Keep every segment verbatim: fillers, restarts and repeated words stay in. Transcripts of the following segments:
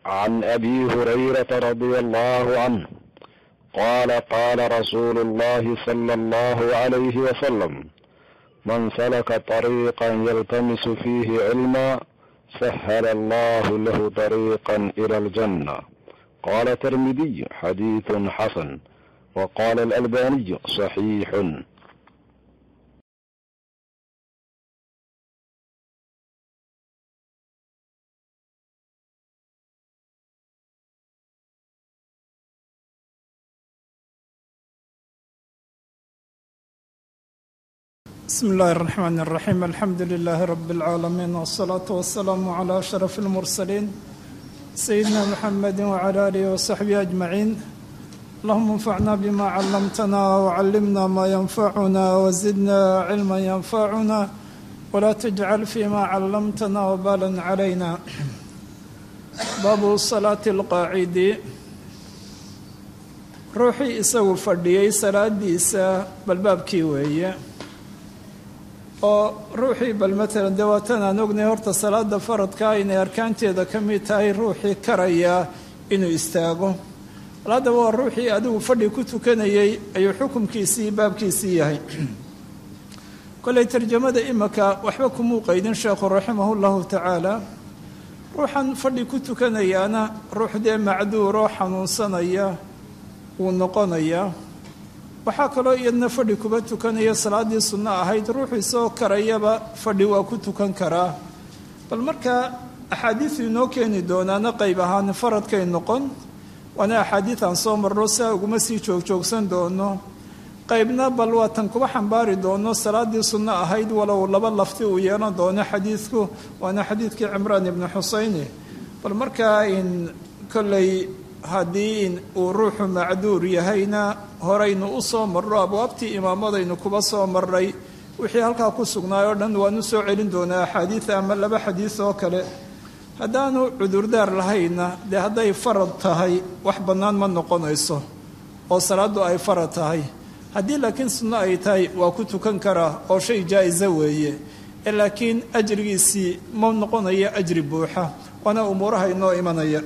عن أبي هريرة رضي الله عنه قال قال رسول الله صلى الله عليه وسلم: من سلك طريقا يلتمس فيه علما سهل الله له طريقا إلى الجنة. قال الترمذي: حديث حسن. وقال الألباني: صحيح. بسم الله الرحمن الرحيم. الحمد لله رب العالمين، والصلاة والسلام على أشرف المرسلين سيدنا محمد وعلى آله وصحبه أجمعين. اللهم انفعنا بما علمتنا وعلمنا ما ينفعنا وزدنا علما ينفعنا ولا تجعل فيما علمتنا وبالا علينا. باب صلاة القاعد. روحي isagu fadhiyay salaadiisa bal baabkii weeye oo ruuxii bal matalan dee waatan aan ognay horta salaada faradkaa inay arkaanteeda ka mid tahay ruuxii karaya inuu istaago. salaadaba waa ruuxii adigu fadhi ku tukanayay ayuu xukumkiisii baabkiisii yahay. kolay tarjamada imaka waxba kumuu qaydin sheekhu raximahu llahu tacaala. ruuxan fadhi ku tukanayaana ruux dee macduuroo xanuunsanaya wuu noqonayaa. waxaa kaloo iyadna fadhi kuba tukanaya salaadii sunno ahayd ruuxu isagoo karayaba fadhi waa ku tukan karaa. bal markaa axaadiidu inoo keeni doonaana qayb ahaan faradkay noqon, waana axaadiid aan soo marno saa uguma sii joogjoogsan doono. qaybna bal waa tan kuba xambaari doono salaadii sunno ahayd, walow laba lafti uu yeelan doono xadiidku, waana xadiidkii cimraan ibnu xuseyne. bal markaa in kolley haddii uu ruuxu macduur yahayna horaynu u soo marro abwaabtii imaamadaynu kuba soo marray wixii halkaa ku sugnaay oo dhan waanu soo celin doonaa axaadiida ama laba xadiid oo kale. haddaanu cudurdaar lahayna dee hadday farad tahay wax bannaan ma noqonayso oo salaaddu ay farad tahay. haddii laakiin sunno ay tahay waa ku tukan karaa oo shay jaa-isa weeye, ee laakiin ajrigiisii ma noqonaya ajri buuxa, waana umuuraha inoo imanaya.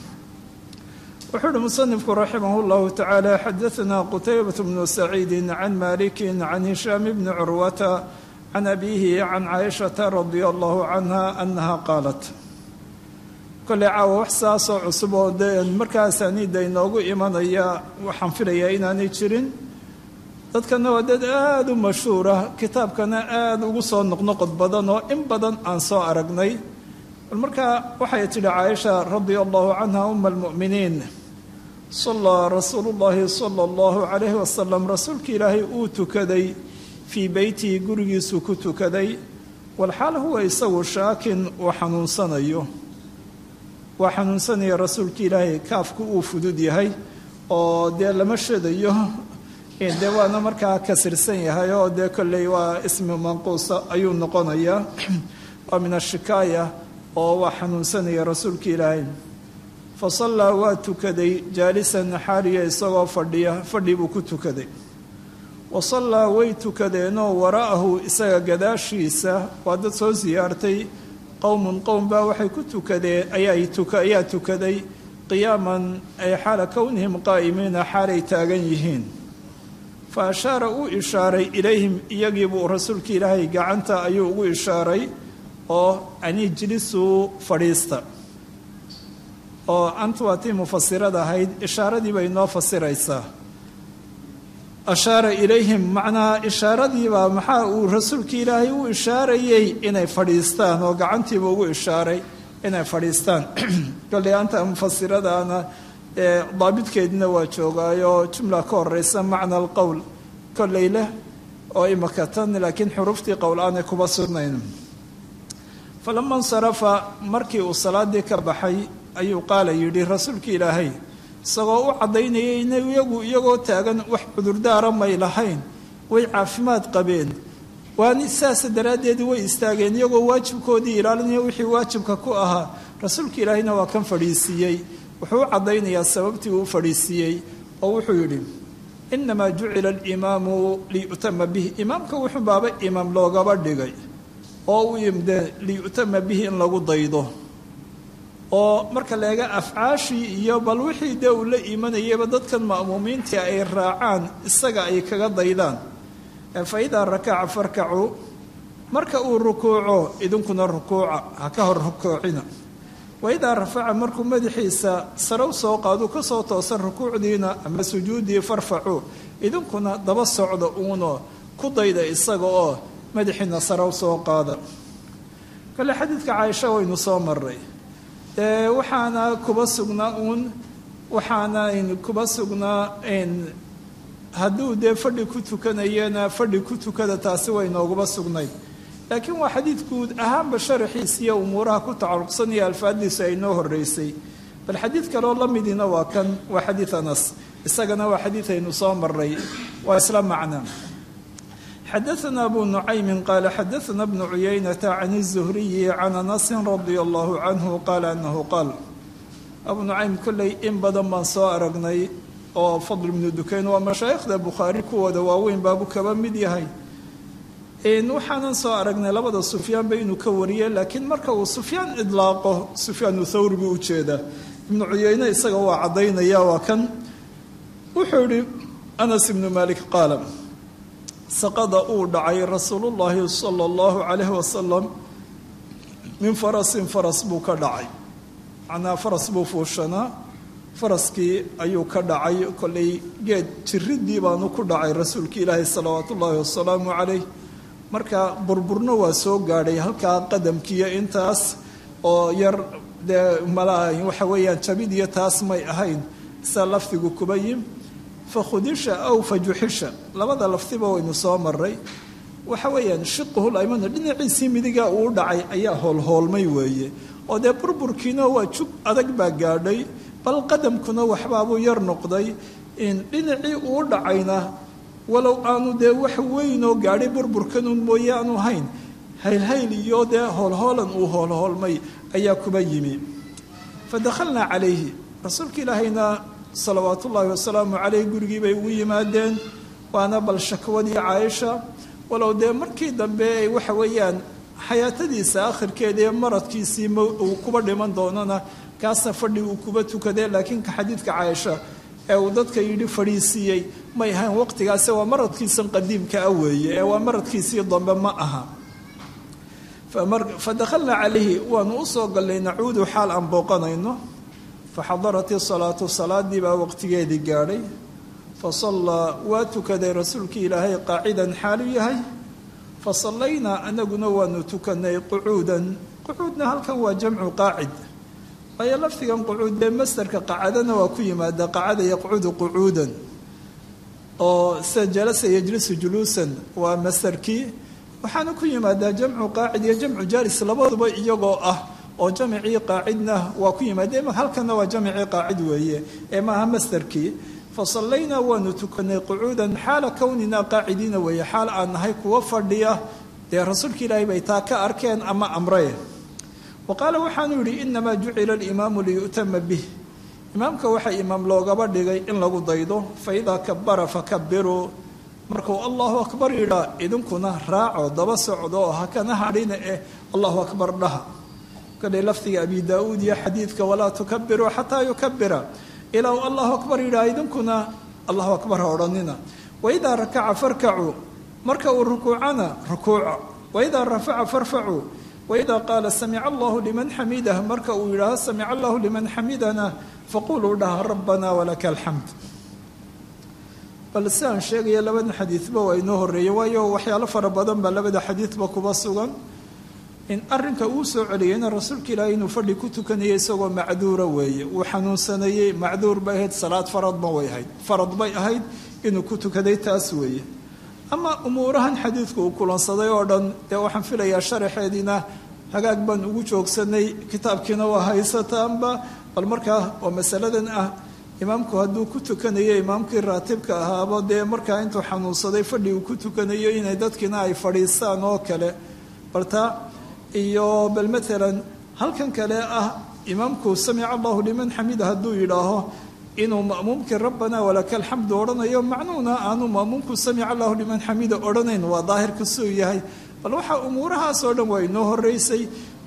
wuxuu uhi musanifku raximah اllahu tacaala: xadaثna qutaybaة bnu saciidi can maliki can hishaam bni curwata can abiihi can caaishaةa radia allahu canha anaha qaalat. koley caawa wax saasoo cusub oo de markaa asaaniidda inoogu imanaya waxaan filayaa inaanay jirin. dadkana waa dad aada u mashhuura, kitaabkana aada ugu soo noqnoqod badan oo in badan aan soo aragnay. bal markaa waxay tidhi caaisha radia allahu canha uma almu'miniin: sallaa rasuulu llaahi sala allahu calayhi wasalam, rasuulka ilaahay uu tukaday fii beytihi gurigiisuu ku tukaday, walxaal huwa isagu shaakin uu xanuunsanayo. waa xanuunsanaya rasuulka ilaahay, kaafku uu fudud yahay oo dee lama shadayo, dee waana markaa kasirsan yahay oo dee kolley waa ismi manquusa ayuu noqonayaa. waa min ashikaaya oo waa xanuunsanaya rasuulka ilaahay. fasallaa waa tukaday jaalisan xaaliya isagoo fadhiya, fadhi buu ku tukaday. wa sallaa way tukadeenoo wara'ahu isaga gadaashiisa waa dad soo siyaartay, qowmun qowm baa waxay ku tukadeen ayaa tukaday qiyaaman ay xaala kownihim qaa'imiina xaalay taagan yihiin. fa ashaara uu ishaaray ilayhim, iyagii buu rasuulka ilaahay gacanta ayuu ugu ishaaray oo an ijlisuu fadhiista. oo anta waa tii mufasirada ahayd, ishaaradii bay noo fasiraysaa. ashaara ilayhim macnaa ishaaradiibaa maxaa uu rasuulka ilaahay u ishaarayey inay fadhiistaan, oo gacantiiba ugu ishaaray inay fadhiistaan. kolley anta mufasiradaana daabidkeedina waa joogaayo jumla ka horeysa macna alqowl kolley leh oo imaka tan, laakiin xuruftii qowl aanay kuba sugnayn. falama insarafa, markii uu salaadii ka baxay ayuu qaala yidhi rasuulka ilaahay, isagoo u caddaynayay in iyagu iyagoo taagan wax cudurdaara may lahayn, way caafimaad qabeen, waani saasa daraaddeed way istaageen iyagoo waajibkoodii ilaalinaya wixii waajibka ku ahaa. rasuulka ilaahayna waa kan fadhiisiiyey, wuxuu u caddaynayaa sababtii uu fadhiisiiyey oo wuxuu yidhi: inamaa jucila alimaamu liyu'tama bihi, imaamka wuxuu baaba imaam loogaba dhigay oo u yimde liyu'tama bihi in lagu daydo. oo marka leega afcaashii iyo bal wixii dee uu la imanayaba dadkan ma'muumiintii ay raacaan isaga ay kaga daydaan fa idaa rakaca farkacuu marka uu rukuuco idinkuna rukuuca ha ka hor rukuucina waidaa rafaca markuu madaxiisa sarow soo qaadu ka soo toosan rukuucdiina ama sujuuddii farfacuu idinkuna daba socda uunoo ku dayda isaga oo madaxiina sarow soo qaada kale xadiidka caaisha waynu soo maray dee waxaana kuba sugnaa uun waxaana kuba sugnaa hadduu dee fadhi ku tukanayana fadhi ku tukada taasi way nooguba sugnayd laakiin waa xadiid guud ahaanba sharaxiis iyo umuuraha ku tacalluqsan iyo alfaadiisu ay noo horeysay bal xadiid kaloo la midina waa kan waa xadiid anas isagana waa xadiid aynu soo maray waa isla macna xadaثna abu nucaymin qaala xadaثna bnu cuyaynata can الzuhriyi can anasin radia allahu canhu qaala anahu qaal abu nucaym kolley in badan baan soo aragnay oo fadl ibnu dukayn waa mashaayikhda bukhaari kuwooda waaweyn baabu kaba mid yahay waxaanan soo aragnay labada sufyaanba inuu ka wariyey laakiin marka uu sufyaan idlaaqo sufyaanu thawri buu ujeedaa ibnu cuyeyne isaga waa caddaynaya waa kan wuxuu yihi anas ibnu malik qaala saqada uu dhacay rasuulullaahi sala allahu calayhi wasalam min farasin faras buu ka dhacay macnaa faras buu fuushanaa faraskii ayuu ka dhacay kollay geed jiridii baanu ku dhacay rasuulka ilaahi salawaatu ullaahi wasalaamu calayh marka burburno waa soo gaadhay halkaa qadamkiiyo intaas oo yar dee mala waxa weeyaan jabid iyo taas may ahayn isa lafdigu kuba yim fakhudisha aw fajuxisha labada laftiba waynu soo maray waxa weeyaan shiquhul aymana dhinaciisii midiga uu dhacay ayaa hoolhoolmay weeye oo dee burburkiina waa jug adag baa gaadhay bal qadamkuna waxbaabuu yar noqday in dhinacii uu dhacayna walow aanu dee wax weynoo gaadhay burburkanun mooye aanu hayn haylhayl iyo dee hoolhoolan uu hoolhoolmay ayaa kuba yimi fa dakhalnaa calayhi rasuulka ilaahayna salawaatu ullaahi wasalaamu caleyh gurigii bay ugu yimaadeen waana bal shakwadii caaisha walow dee markii dambe ay waxa weeyaan xayaatadiisa akhirkeeda ee maradkiisii uu kuba dhiman doonana kaasa fadhi uu kuba tukadee laakiin ka xadiidka caaisha ee uu dadka yidhi fadhiisiiyey may ahayn waqtigaasi waa maradkiisan qadiimka ah weeye ee waa maradkiisii dambe ma aha fa dakhalnaa calayhi waanu u soo gallay nacuudu xaal aan booqanayno faxadarat isalaatu salaadii baa waqtigeedii gaadhay fasallaa waa tukaday rasuulkii ilaahay qaacidan xaalu yahay fa sallaynaa anaguna waanu tukanay qucuudan qucuudna halkan waa jamcu qaacid waayo lafdigan qucuud dee mastarka qacadana waa ku yimaada qacada yaqcudu qucuudan oo sida jalasa yajlisu juluusan waa mastarkii waxaana ku yimaadaa jamcu qaacid iyo jamcu jaalis labaduba iyagoo ah oo jamcii qaacidna waa ku yimaadeen halkana waa jamcii qaacid weeye ee maaha mastarkii fa sallaynaa waanu tukanay qucuudan xaala kownina qaacidiina weeye xaal aan nahay kuwa fadhiya dee rasuulka ilaahay bay taa ka arkeen ama amreen wa qaala waxaanu yidhi inamaa jucila alimaamu liyu'tama bih imaamka waxaa imaam loogaba dhigay in lagu daydo fa idaa kabara fakabiruu markuu allahu akbar yidhaa idinkuna raaco daba socdo oo hakana hadhina eh allahu akbar dhaha kadhay lafdiga abi daa-uud iyo xadiidka walaa tukabiruu xataa yukabira ilaa uu allahu akbar yidhaha idinkuna allahu akbar ha odhanina waidaa rakaca farkacuu marka uu rukuucana rukuuca waidaa rafaca farfacuu waidaa qaala samica allahu liman xamidah marka uu yidhaaho samica allahu liman xamidana faquluu dhaha rabbanaa walaka alxamd bal si aan sheegaya labada xadiidba waa inoo horeeyey waayo waxyaalo fara badan baa labada xadiidba kuba sugan in arinka uu soo celiyeyna rasuulka ilaahay inuu fadhi ku tukanayay isagoo macduura weeye uu xanuunsanayey macduur bay ahayd salaad faradma way ahayd farad bay ahayd inuu ku tukaday taas weeye ama umuurahan xadiidku uu kulansaday oo dhan dee waxaan filayaa sharaxeediina hagaag baan ugu joogsanay kitaabkiina waa haysataanba bal markaa oo masaladan ah imaamku hadduu ku tukanayo imaamkii raatibka ahaaba dee markaa intuu xanuunsaday fadhi uu ku tukanayo inay dadkiina ay fadhiistaan oo kale balta iyo bal maalan halkan kale ah imaamku samica allahu liman xamida hadduu yidhaaho inuu ma'muumkii rabbanaa walaka alxamdu odhanayo macnuuna aanu ma'muumku samica allahu liman xamida odhanayn waa daahirka suu yahay bal waxaa umuurahaasoo dhan waa inoo horeysay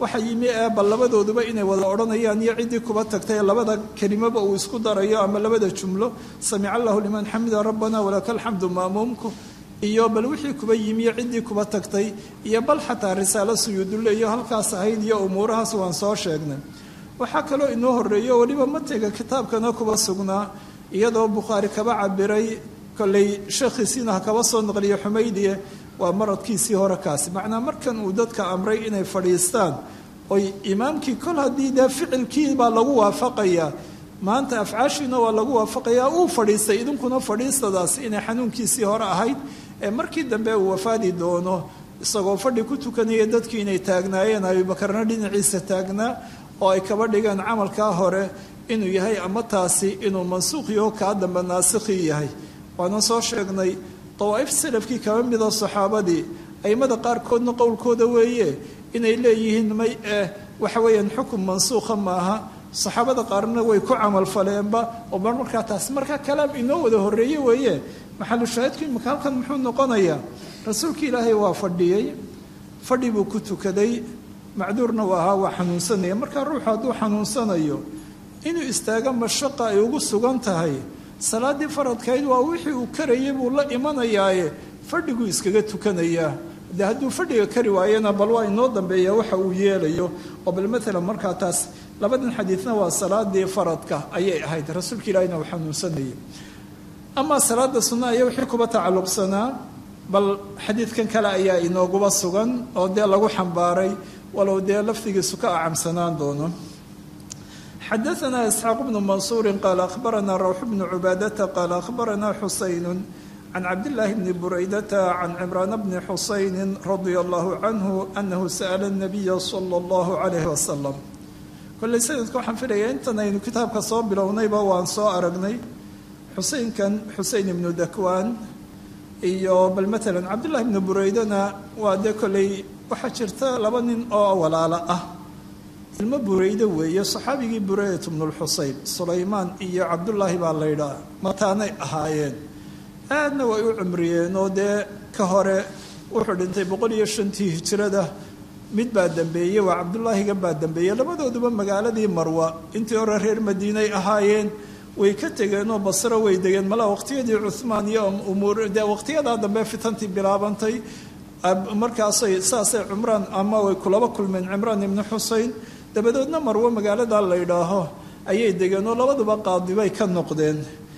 waxa yimi ee bal labadooduba inay wada odhanayaan iyo ciddii kuba tagtay labada kelimoba uu isku darayo ama labada jumlo samica allahu liman xamida rabbana walaka alxamdu maamuumku iyo bal wixii kuba yimi iyo ciddii kuba tagtay iyo bal xataa risaalo suyuudulle iyo halkaas ahayd iyo umuurahaas waan soo sheegnay waxaa kaloo inoo horreeyo weliba matega kitaabkana kuba sugnaa iyadoo bukhaari kaba cabiray kolley sheekhiisiina ha kaba soo naqliyo xumaydiye waa maradkiisii hore kaasi macnaa markan uu dadka amray inay fadhiistaan oy imaamkii kol haddii dee ficilkii baa lagu waafaqayaa maanta afcaashiina waa lagu waafaqayaa uu fadhiistay idinkuna fadhiistadaas inay xanuunkiisii hore ahayd ee markii dambe uu wafaadi doono isagoo fadhi ku tukanaya dadkii inay taagnaayeen abubakarna dhinaciisa taagnaa oo ay kaba dhigeen camalkaa hore inuu yahay ama taasi inuu mansuuqiyo kaa dambe naasikhii yahay waana soo sheegnay dawaa'if salafkii kaba mida saxaabadii aimada qaarkoodna qowlkooda weeye inay leeyihiin may eh waxa weeyaan xukun mansuukha maaha saxaabada qaarna way ku camal faleenba oo mar markaa taas markaa kalaam inoo wada horreeye weeye maxalu shaahidku imika halkan muxuu noqonayaa rasuulkii ilaahay waa fadhiyey fadhi buu ku tukaday macduurna waa ahaa waa xanuunsanaya markaa ruuxu hadduu xanuunsanayo inuu istaaga mashaqa ay ugu sugan tahay salaaddii faradkayd waa wixii uu karayay buu la imanayaaye fadhiguu iskaga tukanayaa dee hadduu fadhiga kari waayena bal waa inoo dambeeya waxa uu yeelayo oo bal maalan markaa taas labadan xadiidna waa salaadii faradka ayay ahayd rasuulka ilaahina uu xanuunsanayay amaa salaada sunna iyo wixii kuba tacalluqsanaa bal xadiidkan kale ayaa inooguba sugan oo dee lagu xambaaray walow dee lafdigiisu ka acamsanaan doono xadaثna isxaaq bnu mansuuri qaala akhbarana rawx bnu cubaadata qaala akhbarana xusayn can cabdillaahi bni buraydata can cimraana bni xusayni radia allahu canhu anahu sa'ala الnabiya sala اllahu calayhi wasalam kolley sanadka waxaan filayaa intan aynu kitaabka soo bilownayba waan soo aragnay xuseynkan xuseyn ibnu dakwaan iyo bal maalan cabdillahi bni buraydana waa dee kolley waxaa jirta laba nin oo walaalo ah ilmo burayde weeye saxaabigii buraydat bnulxuseyn sulaymaan iyo cabdullaahi baa la ydhaa mataanay ahaayeen aadna way u cumriyeen oo dee ka hore wuxuu dhintay boqol iyo shantii hijirada mid baa dambeeyey waa cabdullaahiga baa dambeeyey labadooduba magaaladii marwa intii hore reer madiinay ahaayeen way ka tegeenoo basro way degeen malaa waqtiyadii cuhmaan iyo umuur dee waqtiyadaa dambe fitantii bilaabantay markaasay saasay cumraan ama way kulaba kulmeen cimraan ibni xuseyn dabadoodna marwo magaalada la ydhaaho ayay degeen oo labaduba qaadibay ka noqdeen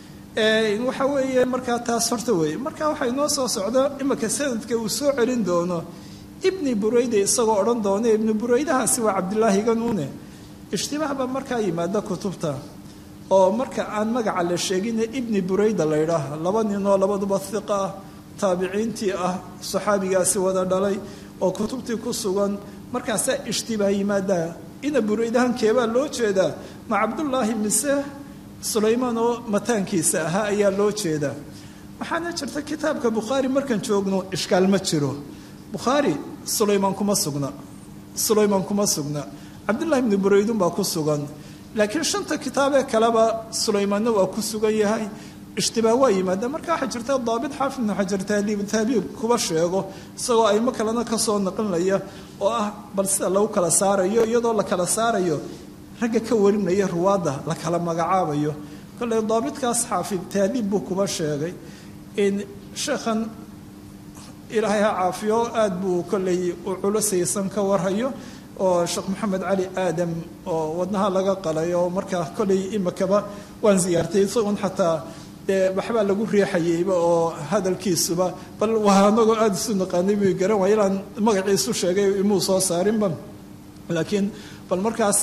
waxa weeye markaa taas horta weeye marka waxay noo soo socdo imika sanadka uu soo celin doono ibni burayde isagoo odhan doona ibni buraydahaasi waa cabdilaahigan une ishtibaah baa markaa yimaada kutubta oo marka aan magaca la sheegin ibni burayda la ydhaaha laba ninoo labaduba hiqa ah taabiciintii ah saxaabigaasi wada dhalay oo kutubtii ku sugan markaasaa ishtibaah yimaadaa ina buraydahan keebaa loo jeedaa ma cabdullaahi mise sulaymaan oo mataankiisa ahaa ayaa loo jeedaa waxaana jirta kitaabka bukhaari markaan joogno ishkaal ma jiro bukhaari sulaymaan kuma sugna sulaymaan kuma sugna cabdullahi ibni buraydun baa ku sugan laakiin shanta kitaabee kaleba sulaymaanna waa ku sugan yahay ishtibaah waa yimaada marka waxaa jirta daabit xaafid ibnu xajar tahliib tahliib kuba sheego isagoo aymo kalena kasoo naqlinaya oo ah bal sida lagu kala saarayo iyadoo la kala saarayo ragga ka warinaya ruwaadda la kala magacaabayo kolley daabitkaas xaafid tahliib buu kuba sheegay in sheekhan ilaahay ha caafiyo aada buu kolley u culusaysan ka warhayo oo sheekh maxamed cali aadam oo wadnaha laga qalay oo markaa kolley imikaba waan siyaartay isagoon xataa dee waxbaa lagu riixayeyba oo hadalkiisuba bal waa anagoo aada isu naqaanay buu garan waaya ilaan magaciisu sheegay imuu soo saarinba laakiin bal markaas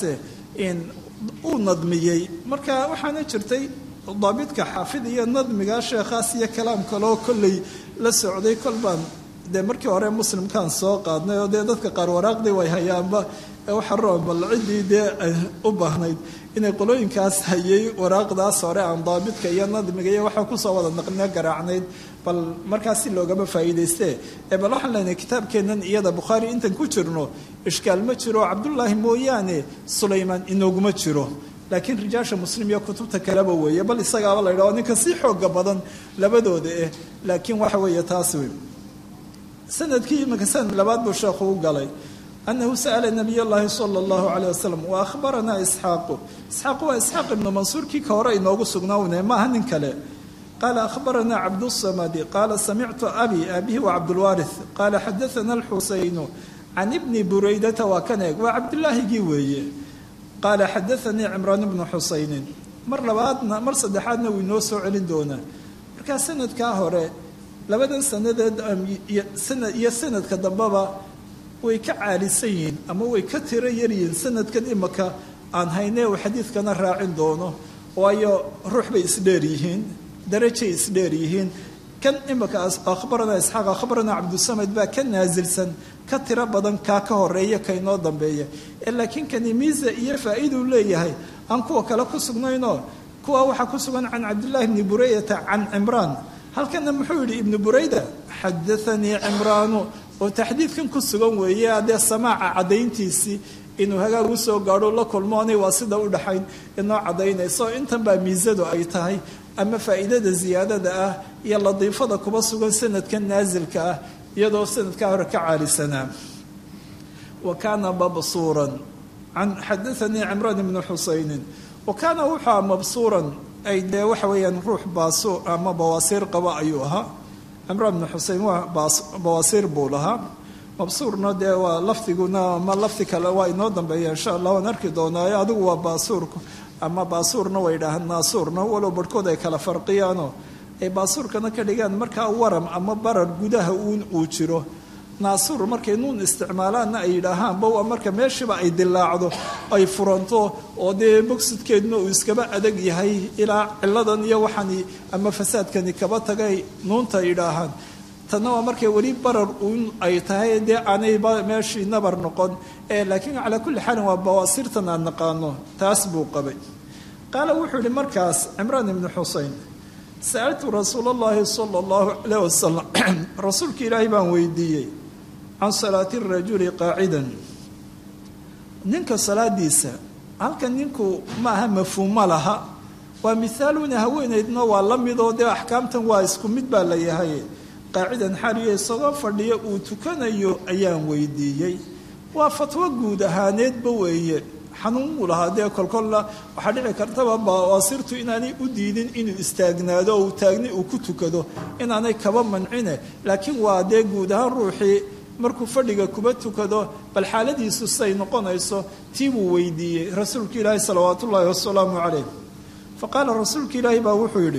uu nadmiyey marka waxaana jirtay daabidka xaafid iyo nadmiga sheekhaas iyo kalaam kaloo kolley la socday kol baan dee markii hore muslimkaan soo qaadnay oo dee dadka qaar waraaqdii way hayaanba waxa roon bal ciddii dee u baahnayd inay qolooyinkaas hayay waraaqdaas hore aan daabidka iyo nadmiga iyo waxaa kusoo wada naqlina garaacnayd bal markaas si loogama faa'iidayste ee bal waxaan leenahay kitaabkeennan iyada bukhaari intan ku jirno ishkaal ma jiro cabdullaahi mooyaane sulaymaan inooguma jiro laakiin rijaasha muslim iyo kutubta kaleba weeye bal isagaaba la ydhaho ninka sii xooga badan labadooda eh laakiin waxa weeye taas wey sanadkii iminka sanad labaad buu sheekhu u galay أنه سأل نبي الله صلى الله عليه وسلم وأخبرنا إسحاق إسحاق وإسحاق بن منصور كي كورا إنوغو سقناونا ما هنن كلا قال أخبرنا عبد الصمد قال سمعت أبي أبيه وعبد الوارث قال حدثنا الحسين عن ابن بريدة وكنيك وعبد الله جيوي قال حدثني عمران بن حسين مر لبادنا مر صدحاتنا وينوسو علين دونا مركا سند كاهوري لبدا سند سند يا سند كدبابا way ka caalisan yihiin ama way ka tiro yar yihiin sanadkan imaka aan haynay oo xadiidkana raacin doono waayo ruux bay isdheer yihiin darajo isdheer yihiin kan imaka akhbarana isxaaq akhbarana abdu samad ba kan naazilsan ka tiro badan ka ka horeeya kaynoo dambeeya laakiin kan miisa iyo faa'iido leeyahay aan kuwa kala ku sugnayno kuwa waxa ku sugan can abdullah ibn burayda can imran halkan muxuu yiri ibn burayda hadathani imran oo taxdiidkan ku sugan weeye hadee samaaca cadayntiisii inuu hagaag u soo gaaro la kulmoonay waa sida u dhaxayn inoo cadaynayso intan baa miisadu ay tahay ama faa'iidada ziyaadada ah iyo ladiifada kuba sugan sanadkan naazilka ah iyadoo sanadka hore ka caalisanaa وكان مبصورا عن حدثني عمران بن حسين وكان وحى مبصورا أي ده وحويا روح باسو أما بواسير قبا أيوها عمران بن حسين بواسير بولها مبصورنا ده ولفتقنا ما لفتك لواي نودن بي إن شاء الله ونركي دونا يا دو باسور أما باسورنا ويده الناصورنا ولو بركوده كلا فرقيانو أي باسور كنا كديجان مركا ورم أما برد جودها أون أوتشرو naasuur markay nuun isticmaalaanna ay yidhaahaan bow marka meeshiiba ay dilaacdo ay furanto oo dee bogsidkeedna uu iskaba adag yahay ilaa ciladan iyo waxani ama fasaadkani kaba tagay nuunta yidhaahaan tanna waa markay weli barar uun ay tahay dee aanay meeshii nabar noqon ee laakiin calaa kulli xaalin waa bawaasirtan aan naqaano taas buu qabay qaala wuxuu yidhi markaas cimraan ibnu xuseyn sa'altu rasuula allahi sala allahu calayh wasalam rasuulka ilaahay baan weydiiyey can salaati rajuli qaacidan ninka salaadiisa halkan ninku maaha mafhuuma laha waa mithaaluna haweenaydna waa la midoo dee axkaamtan waa isku mid baa la yahay qaacidan xaaliyo isagoo fadhiyo uu tukanayo ayaan weydiiyey waa fatwo guud ahaaneedba weeye xanuun uu lahaa dee kolkolla waxaa dhici kartaba bawaasirtu inaanay u diidin inuu istaagnaado oo uu taagni uu ku tukado inaanay kaba mancine laakiin waa dee guud ahaan ruuxii markuu fadhiga kuba tukado bal xaaladiisu say noqonayso tii buu weydiiyey rasuulka ilaahi salawaatu ullaahi wasalaamu calayh faqaala rasuulka ilaahi baa wuxuu yidhi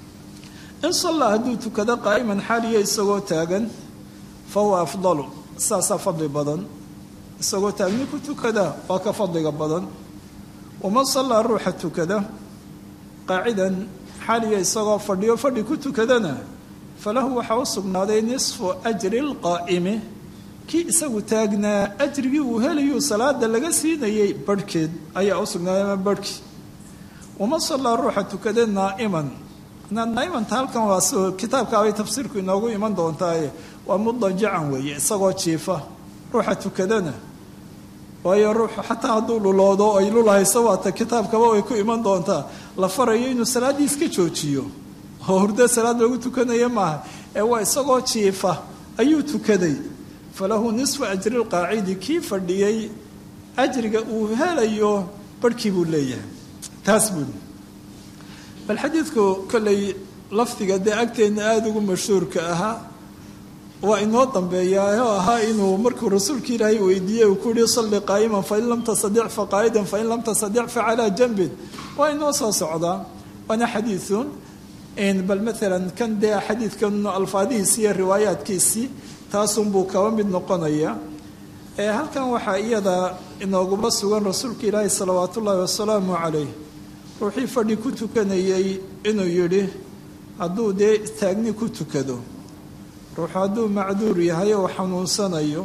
in sallaa hadduu tukado qaa'iman xaaliya isagoo taagan fa huwa afdalu saasaa fadli badan isagoo taagni ku tukada waa ka fadliga badan waman sallaa ruuxa tukada qaacidan xaaliya isagoo fadhiyo fadhi ku tukadana falahu waxaa u sugnaaday nisfu ajri lqaa'imi kii isagu taagnaa ajrigii uu helayuu salaada laga siinayay barhkeed ayaa u sugnaaday ama barhkii waman sallaa ruuxa tukada naa'iman naa'imanta halkan waa soo kitaabka abay tafsiirku inoogu iman doontaaye waa mudajacan weeye isagoo jiifa ruuxa tukadana waayo ruuxu xataa hadduu luloodo ay lulahayso waata kitaabkaba way ku iman doontaa la farayo inuu salaaddii iska joojiyo oo hurdo salaad lagu tukanaya maaha ee waa isagoo jiifa ayuu tukaday falahu nisfu ajri lqaacidi kii fadhiyey ajriga uu helayo barhkii buu leeyahay taas buu bal xadiidku kolley lafdiga dee agteenna aada ugu mashhuurka ahaa waa inoo dambeeyaa oo ahaa inuu markuu rasuulka ilaahay weydiiyey uu ku yihi salli qaa'iman fain lam tastadic fa qaa'idan fain lam tastadic fa calaa janbin waa inoo soo socdaa waana xadiidun bal maalan kan dee xadiidkan alfaadihiisii iyo riwaayaadkiisii taasunbuu kaba mid noqonaya halkan waxaa iyada inooguma sugan rasuulka ilaahi salawaatu ullaahi wasalaamu calayh ruuxii fadhi ku tukanayey inuu yidhi hadduu dee taagni ku tukado ruuxu hadduu macduur yahay oo xanuunsanayo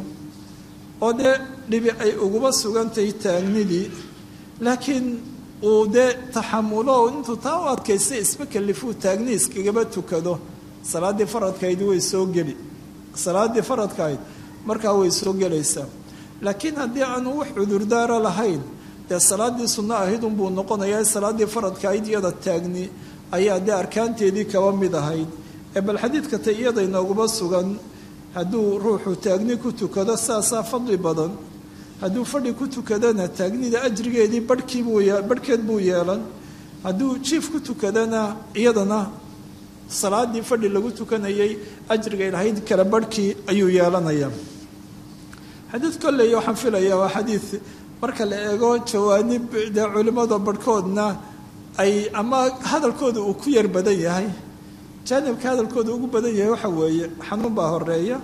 oo dee dhibi ay uguba sugantahay taagnidii laakiin uu dee taxamulo intuu taa u adkaystay isma kalifuu taagni iskagaba tukado salaaddii faradkahayd way soo geli salaaddii faradkahayd markaa way soo gelaysaa laakiin haddii aanu wax cudurdaara lahayn dee salaaddii sunno ahayd unbuu noqonayaa salaaddii faradkahayd iyada taagni ayaa dee arkaanteedii kaba mid ahayd ee bal xadiidka ta iyada inooguma sugan hadduu ruuxu taagni ku tukado saasaa fadli badan hadduu fadhi ku tukadana taagnida ajrigeedii barhkiibuu barhkeed buu yeelan hadduu jiif ku tukadana iyadana salaadii fadhi lagu tukanayay ajrigay lahayd kala barhkii ayuu yeelanaya xadiid kolley waxaan filayaa waa xadiid marka la eego jawaanib dee culimmada barhkoodna ay ama hadalkooda uu ku yar badan yahay jaanibka hadalkooda ugu badan yahay waxa weeye xanuun baa horeeya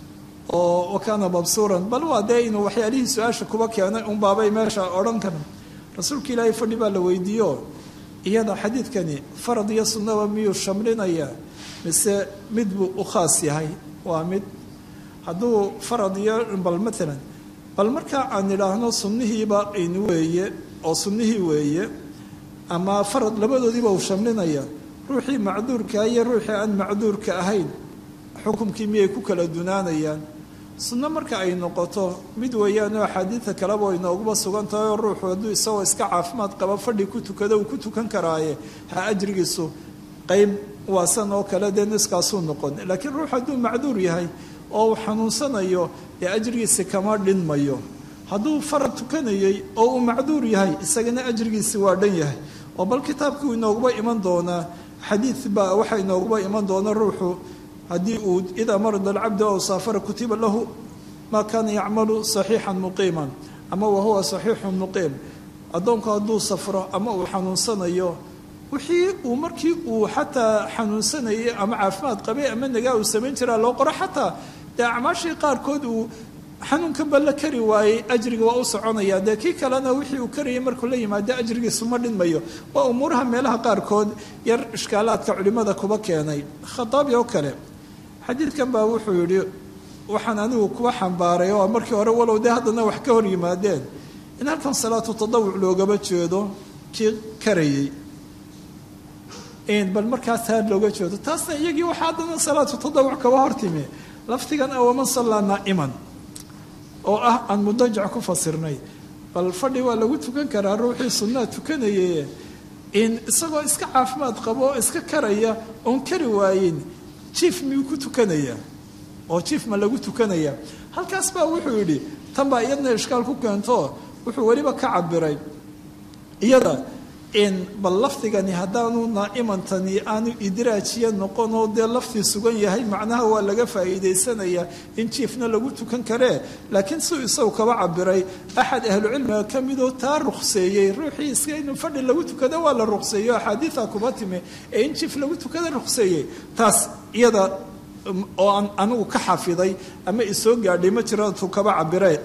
oo wakaana mabsuuran bal waa dee inuu waxyaalihii su-aasha kuba keenay unbaabay meesha odhan karan rasuulka ilaahay fadhi baa la weydiiyo iyada xadiidkani farad iyo sunnaba miyuu shamlinaya mise mid buu u khaas yahay waa mid hadduu farad iyo bal maalan bal markaa aan idhaahno sunnihiiba in weeye oo sunnihii weeye ama farad labadoodiiba uu shamlinaya ruuxii macduurka iyo ruuxii aan macduurka ahayn xukumkii miyay ku kala dunaanayaan sunno marka ay noqoto mid weeyaan oo axaadiida kaleba ay nooguba sugan tahay oo ruuxu hadduu isagoo iska caafimaad qaba fadhi ku tukado uu ku tukan karaaye ha ajrigiisu qayb waasan oo kale dee niskaasuu noqon laakiin ruux hadduu macduur yahay oo uu xanuunsanayo dee ajrigiisi kama dhinmayo hadduu farad tukanayay oo uu macduur yahay isagana ajrigiisi waa dhan yahay oo bal kitaabkii inooguba iman doonaa xadiid baa waxaa inooguba iman doona ruuxu haddii uu idaa marada alcabdu aw saafara kutiba lahu maa kaana yacmalu saxiixan muqiiman ama wahuwa saxiixun muqiim addoonku hadduu safro ama uu xanuunsanayo wixii uu markii uu xataa xanuunsanayay ama caafimaad qabay ama nagaa uu samayn jiraa loo qoro xataa dee acmaashii qaarkood uu xanuunka balla kari waayey ajriga waa u soconaya dee kii kalena wixii uu karayay markuu la yimaado ajrigiisu ma dhinmayo waa umuuraha meelaha qaarkood yar ishkaalaadka culimmada kuba keenay khataabi oo kale xadiidkan baa wuxuu yidhi waxaan anigu kuwa xambaaray oo markii hore walow dee haddana wax ka hor yimaadeen in halkan salaatu tadawuc loogaba jeedo kii karayey bal markaas haar looga jeedo taasna iyagii waxaa haddana salaatu tadawuc kaba hortimi laftigan ah waman sallaa naa'iman oo ah aan mudajac ku fasirnay bal fadhi waa lagu tukan karaa ruuxii sunnaa tukanaye in isagoo iska caafimaad qabo oo iska karaya oon kari waayin jiif miyuu ku tukanaya oo jiif ma lagu tukanaya halkaas baa wuxuu yidhi tan baa iyadna ishkaal ku keento wuxuu weliba ka cabiray iyada in bal lafdigani haddaanu naa'imantani aanu idraajiya noqon oo dee laftii sugan yahay macnaha waa laga faa'iidaysanayaa in jiifna lagu tukan karee laakiin suu isagu kaba cabiray axad ahlucilmiga ka midoo taa ruqseeyey ruuxii iska inuu fadhi lagu tukado waa la ruqseeyo axaadiida kuba timi ee in jiif lagu tukada ruqseeyey taas iyada oo aan anigu ka xafiday ama isoo gaadhay ma jiratu kaba cabire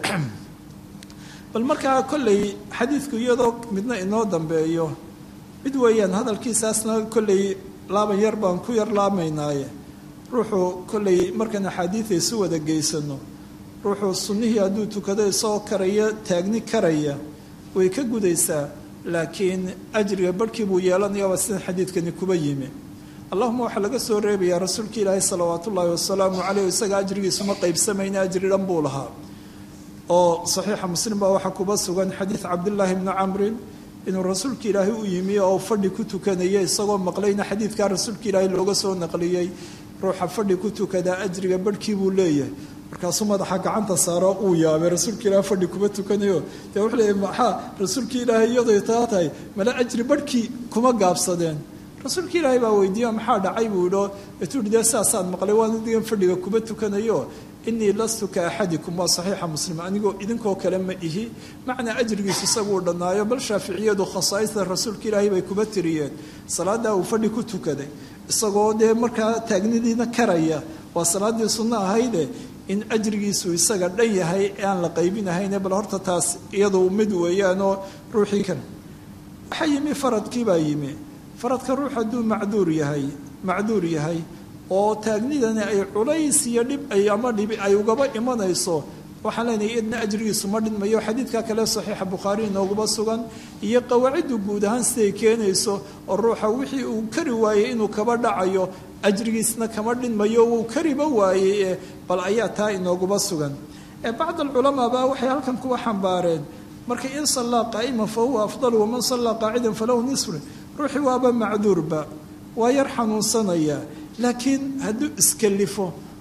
bal markaa kolley xadiidku iyadoo midna inoo dambeeyo mid weeyaan hadalkiisaasna kolley laaban yar baan ku yar laamaynaaye ruuxuu kolley markaan axaadiida isu wada geysano ruuxuu sunnihii hadduu tukado isagoo karaya taagni karaya way ka gudaysaa laakiin ajriga barhkii buu yeelanayaaba sida xadiidkani kuba yimi allahuma waxaa laga soo reebayaa rasuulka ilaahi salawaat ullaahi wasalaamu caleyh isaga ajrigiisuma qaybsamayna ajri dhan buu lahaa oo saxiixa muslim baa waxaa kuba sugan xadiid cabdillaahi bni camrin inuu rasuulka ilaahay u yimi oo fadhi ku tukanaya isagoo maqlayna xadiidkaa rasuulka ilaahay looga soo naqliyey ruuxa fadhi ku tukadaa ajriga barhkii buu leeyahay markaasuu madaxa gacanta saaro uu yaabay rasuulka ilaahay fadhi kuma tukanayo dee wuxuu leeyahy maxaa rasuulka ilaahay iyaday taa tahay mala ajri barhkii kuma gaabsadeen rasuulka ilaahay baa weydiiya maxaa dhacay buu idho etuu dee saasaan maqlay waan idigan fadhiga kuma tukanayo inii lastu ka axadikum waa saxiixa muslim anigoo idinkoo kale ma ihi macnaa ajrigiisu isaguu dhannaayo bal shaaficiyadu khasaaista rasuulka ilaahay bay kuba tiriyeen salaadaa uu fadhi ku tukaday isagoo dee markaa taagnidiina karaya waa salaadii sunno ahayde in ajrigiisu isaga dhan yahay ee aan la qaybinahayne bal horta taas iyadu mid weeyaanoo ruuxii kan waxaa yimi faradkii baa yimi faradka ruux hadduu macduur yahay macduur yahay oo taagnidani ay culays iyo dhib ay ama dhibi ay ugaba imanayso waxaan leenahay idna ajrigiisu ma dhinmayo xadiidka kale saxiixa bukhaari inooguba sugan iyo qawaaciddu guud ahaan siday keenayso oo ruuxa wixii uu kari waayey inuu kaba dhacayo ajrigiisna kama dhinmayo wuu kariba waayey bal ayaa taa inooguba sugan bacd alculamaa baa waxay halkan kuwa xambaareen marka in sallaa qaa'iman fa huwa afdal waman sallaa qaacidan falahu nisfu ruuxii waaba macduurba waa yar xanuunsanaya laakiin hadduu iskalifo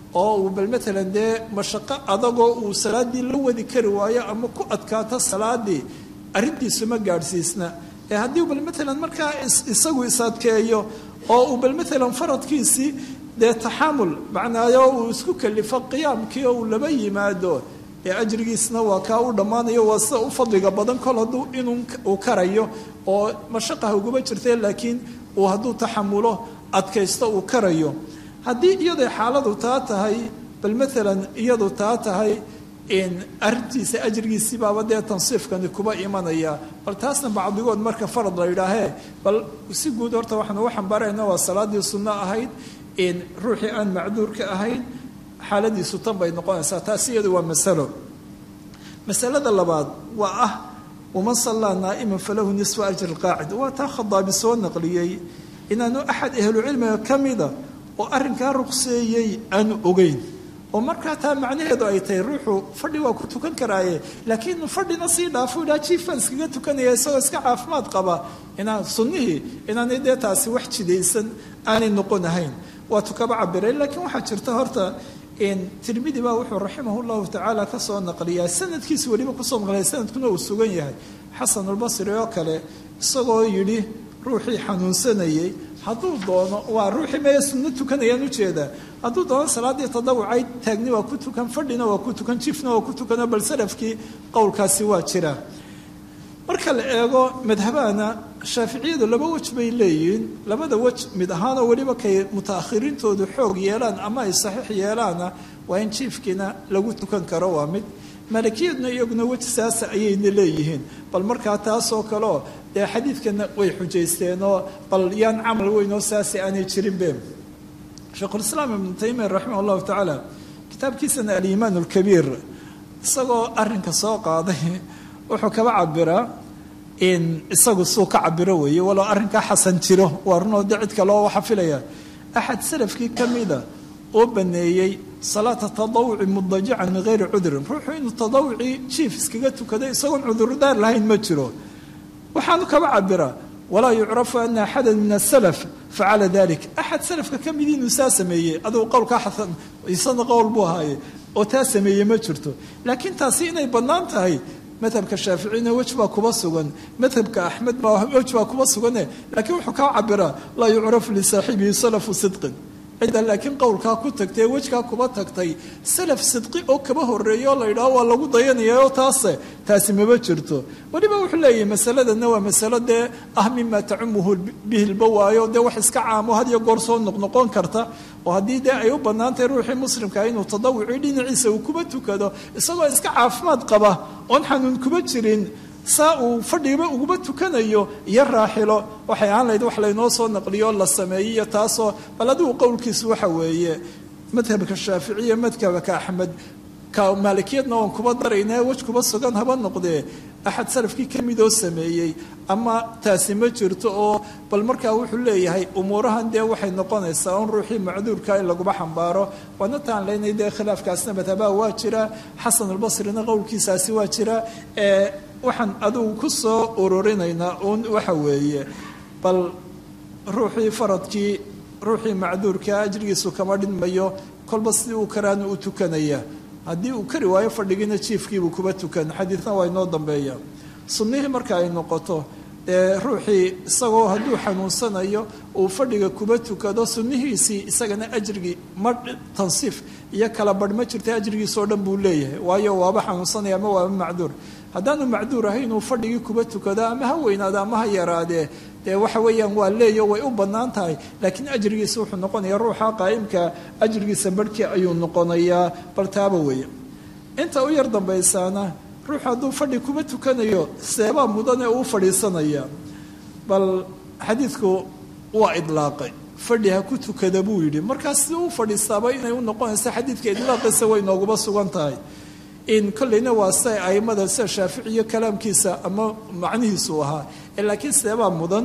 oo uu bal matalan dee mashaqo adagoo uu salaadii la wadi kari waayo ama ku adkaato salaadii arrintiisu ma gaadhsiisna ee haddii bal matalan markaa isagu is-adkeeyo oo uu bal matalan faradkiisii dee taxamul macnaayo uu isku kalifo qiyaamkii oo uu laba yimaado ee ajrigiisna waa kaa u dhammaanayo waa sida u fadliga badan kol hadduu inuu uu karayo oo mashaqaha uguma jirtee laakiin uu hadduu taxamulo adkaysto uu karayo haddii iyada xaaladu taa tahay bal matalan iyadu taa tahay in arrintiisa ajrigiisii baaba dee tansiifkani kuba imanaya bal taasna bacdigood marka farad la yidhaahee bal si guud horta waxaan uga xambaarayna waa salaadii sunno ahayd in ruuxii aan macduurka ahayn xaaladiisu tan bay noqonaysaa taas iyadu waa masalo masalada labaad waa ah waman sallaa naa'iman falahu nisfu ajri qaacid waa taa khadaabi soo naqliyey inaanu axad ahlucilmiga ka mida oo arrinkaa ruqseeyey aanu ogeyn oo markaa taa macnaheedu ay tahay ruuxu fadhi waa ku tukan karaaye laakiin fadhina sii dhaafo idhaa jiifaan iskaga tukanaya isagoo iska caafimaad qaba inaan sunnihii inaanay dee taasi wax jidaysan aanay noqon ahayn waa tukaba cabiray laakiin waxaa jirta horta tirmidi baa wuxuu raximah llahu tacaala ka soo naqliyaa sanadkiisa weliba kusoo naqliya sanadkuna uu sugan yahay xasanulbasri oo kale isagoo yidhi ruuxii xanuunsanayey hadduu doono waa ruuxii maya sunno tukanayaan ujeedaa hadduu doono salaaddii tadawucay taagni waa ku tukan fadhina waa ku tukan jifna waa ku tukano bal salafkii qowlkaasi waa jira marka la eego madhabahana shaaficiyadu laba wej bay leeyihiin labada wej mid ahaanoo weliba kay mutaakhiriintoodu xoog yeelaan ama ay saxiix yeelaana waa in jiifkiina lagu tukan karo waa mid malikiyaduna iyaguna wej saasa ayayna leeyihiin bal markaa taasoo kaleo dee xadiidkana way xujaysteenoo bal yaan camal weynoo saasi aanay jirinbe sheikhulislaam ibnu taymiya raximah llahu tacaala kitaabkiisana aliimaan alkabiir isagoo arrinka soo qaaday wuxuu kaba cabiraa in isagu suu ka cabiro weeye walow arrinkaa xasan jiro waa runoo de cid kaloo waxa filaya axad salafkii ka mida oo baneeyey salaata tadawuci mudajican min hayri cudurin ruuxuu inuu tadawucii jiif iskaga tukado isagoon cudurdaar lahayn ma jiro waxaanu kaba cabiraa walaa yucrafu ana axada min asalaf facala dalik axad salafka ka midii inuu saa sameeyey adugu qowlkaa xasan isana qowl buu ahaaye oo taa sameeyey ma jirto laakiin taasi inay bannaan tahay madhabka shaaficina wej baa kuba sugan madhabka axmed baa wej baa kuba sugane laakiin wuxuu kaa cabiraa laa yucrafu lisaaxibihi salafu sidqin cidda laakiin qowlkaa ku tagtay wejkaa kuba tagtay salaf sidqi oo kaba horeeyo la yidhaho waa lagu dayanaya oo taase taasi maba jirto weliba wuxuu leeyahay masaladana waa masalo dee ah mima tacumuhu bihi lbawaayo dee wax iska caamo had iyo goor soo noqnoqon karta oo haddii dee ay u bannaantahay ruuxii muslimkaa inuu tadawuci dhinaciisa uu kuba tukado isagoo iska caafimaad qaba oon xanuun kuba jirin saa uu fadhiiba uguba tukanayo iyo raaxilo waxay ahaan lahayd wax laynoo soo naqliyo la sameeyiyo taasoo bal adigu qowlkiisu waxa weeye madhabka shaaficiya madhabka axmed ka maalikiyadna oon kuba darayna wej kuba sugan haba noqdee axad salafkii ka midoo sameeyey ama taasi ma jirto oo bal markaa wuxuu leeyahay umuurahan dee waxay noqonaysaa un ruuxii macduurka in laguba xambaaro waana taan leynay dee khilaafkaasna madhabaha waa jira xasanulbasrina qowlkiisaasi waa jira waxaan adigu ku soo ururinaynaa uun waxa weeye bal ruuxii faradkii ruuxii macduurka ajrigiisu kama dhinmayo kolba sidii uu karaana u tukanaya haddii uu kari waayo fadhigiina jiifkiibuu kuba tukan xadiidna waa inoo dambeeya sunnihii marka ay noqoto dee ruuxii isagoo hadduu xanuunsanayo uu fadhiga kuba tukado sunnihiisii isagana ajrigii ma tansiif iyo kala badh ma jirta ajrigiisoo dhan buu leeyahay waayo waaba xanuunsanaya ama waaba macduur haddaanu macduur ahay inuu fadhigii kuba tukado ama ha weynaado ama ha yaraadee dee waxa weeyaan waa leeyo way u bannaan tahay laakiin ajrigiisa wuxuu noqonayaa ruuxa qaa'imka ajrigiisa barhkii ayuu noqonayaa bal taaba weeye inta u yar dambaysaana ruux hadduu fadhi kuba tukanayo seebaa mudan ee uu fadhiisanaya bal xadiidku waa idlaaqay fadhi ha ku tukada buu yidhi markaas sidii u fadhiistaaba inay u noqonaysa xadiidka idlaaqiisa way nooguba sugan tahay in kolleyna waa say aimada sida shaaficiyo kalaamkiisa ama macnihiisu ahaa laakiin seebaa mudan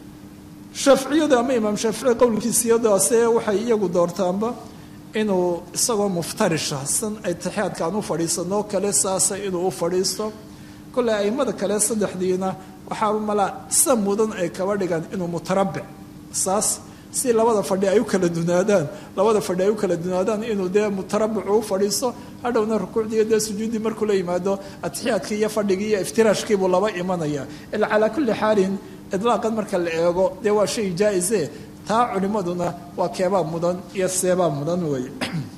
shaaficiyadu ama imaam shaafici qowlkiisiyadaase waxay iyagu doortaanba inuu isagoo muftarisha san atixiyaadka aan u fadhiisanoo kale saasa inuu u fadhiisto kolle aimada kale saddexdiina waxaaba malaa sida mudan ay kaba dhigaan inuu mutarabbic saas si labada fadhi ay u kala dunaadaan labada fadhi ay u kala dunaadaan inuu dee mutarabucu u fadhiisto hadhowna rukuucdii dee sujuuddii markuu la yimaado atixiyaadkii iyo fadhigii iyo iftiraashkiibuu laba imanaya ila calaa kulli xaalin idlaaqan marka la eego dee waa shay jaa-ise taa culimaduna waa keebaa mudan iyo seebaa mudan weeye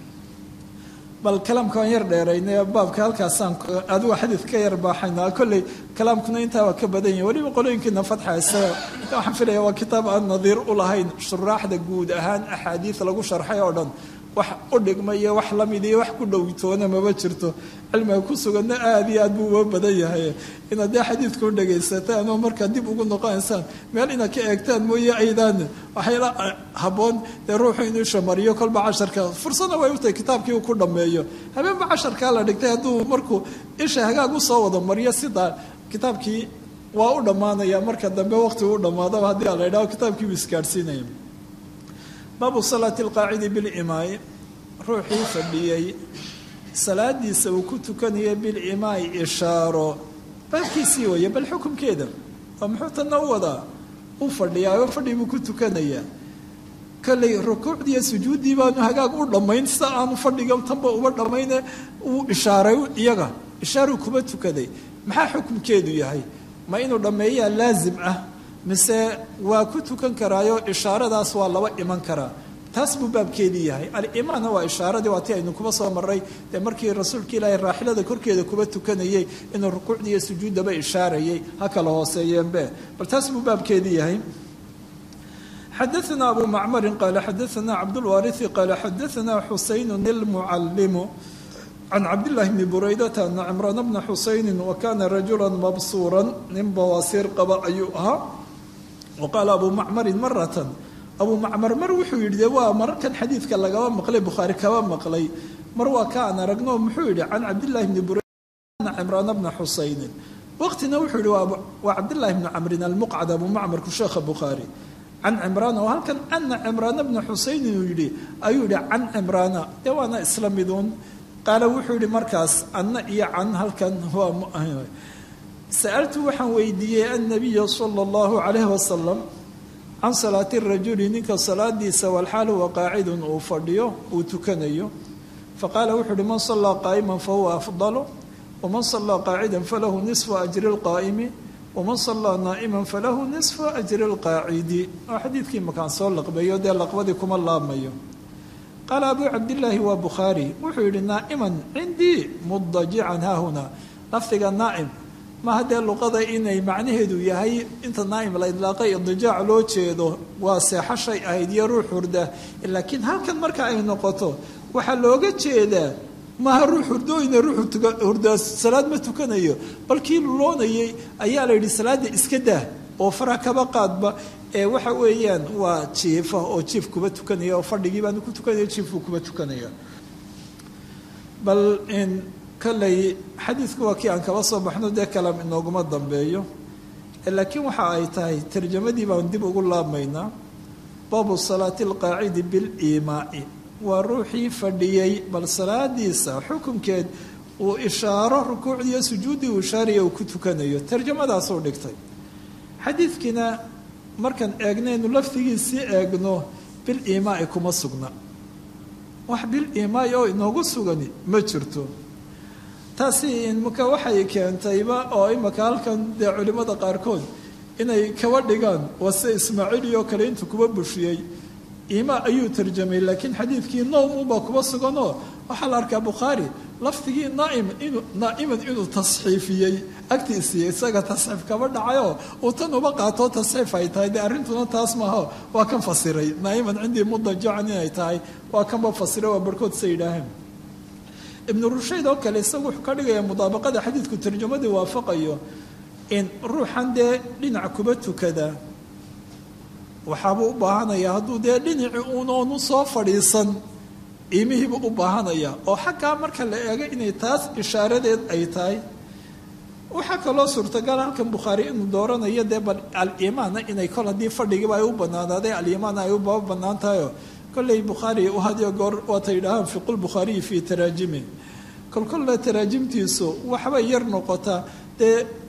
bal kalaamkaan yar dheerayna baabka halkaasaan adigu xadiid ka yar baaxaynaa kolley kalaamkuna intaa waa ka badan yahay weliba qolooyinkiina fatxaysa waxaan filaya waa kitaab aan nadiir u lahayn shuraaxda guud ahaan axaadiid lagu sharxay oo dhan wax u dhigma iyo wax lamid iyo wax ku dhowtoona maba jirto cilmiga ku suganna aada iyo aad buu uga badan yahay inaad dee xadiidka u dhagaysataan oo markaa dib ugu noqonaysaan meel inaad ka eegtaan mooye aydaan waxayla habboon dee ruuxu inuu shamariyo kolba casharka fursadna way u tahay kitaabkii uu ku dhammeeyo habeenba casharkaa la dhigtay hadduu markuu isha hagaag usoo wada mariyo sidaa kitaabkii waa u dhammaanaya marka dambe waqtigu u dhammaadaba haddii ala idhaho kitaabkii buu isgaadhsiinaya baabu salaati alqaacidi bilimaai ruuxii fadhiyey salaadiisa uu ku tukanaya bilimaai ishaaro baabkiisii waya bal xukumkeeda oo muxuu tanna u wadaa u fadhiyaa oo fadhi buu ku tukanayaa kolley rukuucdiiyo sujuuddii baanu hagaag u dhammayn sida aanu fadhiga tanba uba dhammayne uu ishaaray iyaga ishaaruu kuba tukaday maxaa xukumkeedu yahay ma inuu dhammeeyaa laazim ah mise waa ku tukan karaayo ishaaradaas waa laba iman karaa taas buu baabkeedii yahay alimaanna waa ishaaradii waa tii aynu kuba soo maray dee markii rasuulka ilaahay raaxilada korkeeda kuba tukanayey inuu rukuucdii iyo sujuuddaba ishaarayay ha kala hooseeyeenbe bal taas buu baabkeedii yahay xadaثna abu macmarin qaala xadaثna cabdاlwaariثi qaala xadaثna xusayn اlmucalimu can cabdالlahi bni buraydata ana cimraan bna xusayni wakana rajula mabsuura nin bawaasiir qaba ayuu ahaa waqaala abu macmarin maratan abu macmar mar wuxuu yidhi de waa mararkan xadiidka lagaba maqlay bukhaari kaba maqlay mar waa ka aan aragno muxuu yidhi can cabdillahi bni burayda ana cimraan bna xusaynin waqtina wuxuu yihi waa cabdillahi bni camrin almuqcad abu macmarku sheekha bukhaari can cimraan oo halkan ana cimraana bna xusaynin uu yidhi ayuu yihi can cimraana dee waana isla miduun qaala wuxuu yihi markaas anna iyo can halkan waa sa'altu waxaan weydiiyey annabiya sala allahu calayhi wasalam can salaati rajuli ninka salaadiisa walxaal huwa qaacidun uu fadhiyo uu tukanayo faqaala wuxuu uhi man sallaa qaa'iman fahuwa afdalu waman sallaa qaacidan falahu nisfu ajri lqaa'imi waman sallaa naa'iman falahu nisfu ajri lqaacidi waa xadiidkii makaan soo laqbayo dee laqbadii kuma laabmayo qaala abuu cabdillaahi waa bukhaari wuxuu yidhi naa'iman cindii mudajican haahuna lafdiga naa'im ma haddee luqada inay macnaheedu yahay inta naa'im la idlaaqay idijaac loo jeedo waa seexashay ahayd iyo ruux hurda laakiin halkan marka ay noqoto waxaa looga jeedaa maaha ruux hurdooyna ruux hurdaa salaad ma tukanayo balkii luloonayay ayaa la yidhi salaadda iska dah oo faraha kaba qaadba ee waxa weeyaan waa jiifa oo jiif kuba tukanaya oo fadhigii baanu ku tukanaya jiifuu kuba tukanaya bal in kolley xadiidku waa kii aan kaba soo baxno dee kalaam inooguma dambeeyo laakiin waxa ay tahay tarjamadii baan dib ugu laabmaynaa baabu salaati alqaacidi biliimaa'i waa ruuxii fadhiyey bal salaadiisa xukunkeed uu ishaaro rukuucdiiyo sujuuddii uu ishaaraya uu ku tukanayo tarjamadaasuu dhigtay xadiidkiina markaan eegnaynu laftigiisii eegno biliimaa'i kuma sugna wax biliimaa'i oo inoogu sugani ma jirto taasi imaka waxay keentayba oo imaka halkan dee culimmada qaarkood inay kaba dhigaan wase ismaaciili oo kale intuu kuba bushiyey imaa ayuu tarjamay laakiin xadiidkii nowm unbaa kuba suganoo waxaa la arkaa bukhaari lafdigii naaim inuu naa'iman inuu tasxiifiyey agtiisii isaga tasxiif kaba dhacayoo uu tan uba qaatoo tasxiif ay tahay dee arrintuna taas maaho waa kan fasiray naa'iman cindii mudajacan inay tahay waa kanba fasiray waa barhkood sa yidhaaheen ibnu rushayd oo kale isagu wuxuu ka dhigaya mudaabaqada xadiidku tarjamadii waafaqayo in ruuxan dee dhinac kuba tukada waxaabuu u baahanayaa hadduu dee dhinacii unoonu soo fadhiisan iimihiibuu u baahanaya oo xaggaa marka la eego inay taas ishaaradeed ay tahay waxaa kaloo suurtagal halkan bukhaari inuu dooranayo dee bal alimaana inay kol haddii fadhigiiba ay u banaanaadee alimaana ay u baba banaan tahayo kolley bukhaari u hadiyo goor waata yidhaahaan fiqulbukhaariyi fii taraajimi kolkolle taraajimtiisu waxbay yar noqotaa dee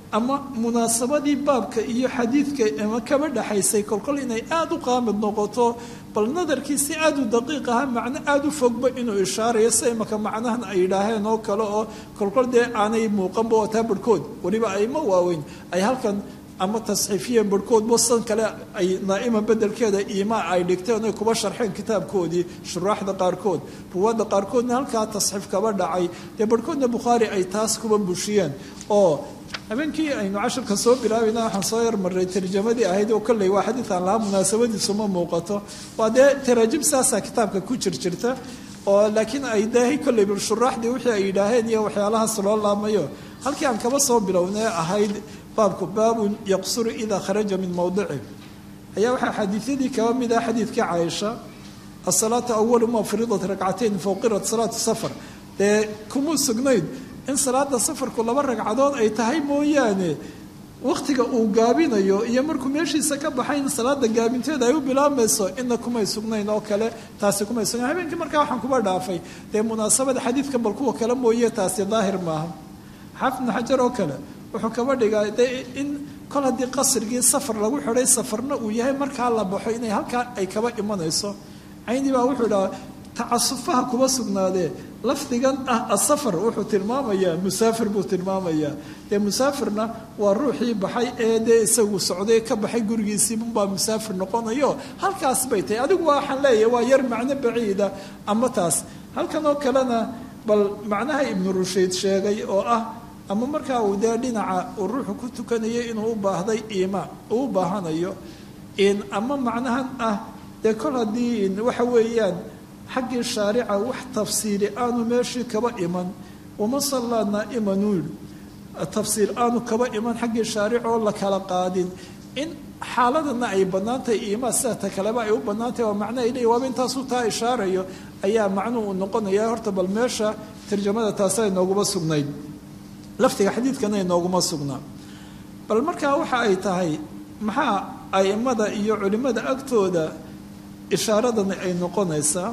ama munaasabadii baabka iyo xadiidka ama kaba dhaxaysay kolkol inay aada u qaamid noqoto bal nadarkiisi aada u daqiiq aha macno aada u fogba inuu ishaarayo si imaka macnahan ay yidhaaheen oo kale oo kolkol dee aanay muuqanba oo taa barhkood weliba ayma waaweyn ay halkan ama tasxiifiye barhkood basan kale ay naa'iman bedelkeeda iimaa ay dhigteen ay kuba sharxeen kitaabkoodii shuraaxda qaarkood ruwaadda qaarkoodna halkaa tasxiif kaba dhacay dee barhkoodna bukhaari ay taas kuba bushiyeen oo habeenkii aynu cashirka soo bilaabayna waxaan soo yar marray tarjamadii ahayd oo kolley waa xadiid aan lahaa munaasabadiisu ma muuqato waa dee taraajim saasaa kitaabka ku jirjirta oo laakiin ay daahay kolley bal shuraaxdii wixii ay yidhaaheen iyo waxyaalahaas loo laamayo halkii aan kaba soo bilownay ahayd baabku baabun yaqsuru idaa kharaja min mowdici ayaa waxaa xadiidyadii kaba mid ah xadiidkii caaisha asalaata awalu ma fariidat ragcatayn fawqirat salaatu safar dee kuma sugnayd in salaada safarku laba ragcadood ay tahay mooyaane wakhtiga uu gaabinayo iyo markuu meeshiisa ka baxay in salaada gaabinteeda ay u bilaabmayso ina kumay sugnayn oo kale taasi kumay sugnayn habeenkii markaa waxaan kuba dhaafay dee munaasabada xadiidkan bal kuwa kale mooye taasi daahir maaha xaafid ibnu xajar oo kale wuxuu kaba dhigaa dee in kol haddii qasrigii safar lagu xidhay safarna uu yahay markaa la baxo inay halkaa ay kaba imanayso cayni baa wuxuu dhaha tacasufaha kuba sugnaadee lafdigan ah asafar wuxuu tilmaamayaa musaafir buu tilmaamayaa dee musaafirna waa ruuxii baxay ee dee isagu socday ka baxay gurigiisiibunbaa musaafir noqonayo halkaas bay tahay adigu waxaan leeyahay waa yar macno baciida ama taas halkan oo kalena bal macnaha ibnu rushayd sheegay oo ah ama markaa uu dee dhinaca uu ruuxu ku tukanayo inuu u baahday iimaa uu u baahanayo ama macnahan ah dee kol haddii waxa weeyaan xaggii shaarica wax tafsiili aanu meeshii kaba iman uma sallaa naa'imanuul tafsiil aanu kaba iman xaggii shaaricoo la kala qaadin in xaaladana ay bannaantahay iimaa sida ta kaleba ay u bannaantahay waa macno ay leeyihin waaba intaasuu taa ishaarayo ayaa macnuhu uu noqonaya horta bal meesha tarjamada taasa inooguma sugnayd laftiga xadiidkana inooguma sugnaa bal markaa waxa ay tahay maxaa a'immada iyo culimmada agtooda ishaaradani ay noqonaysaa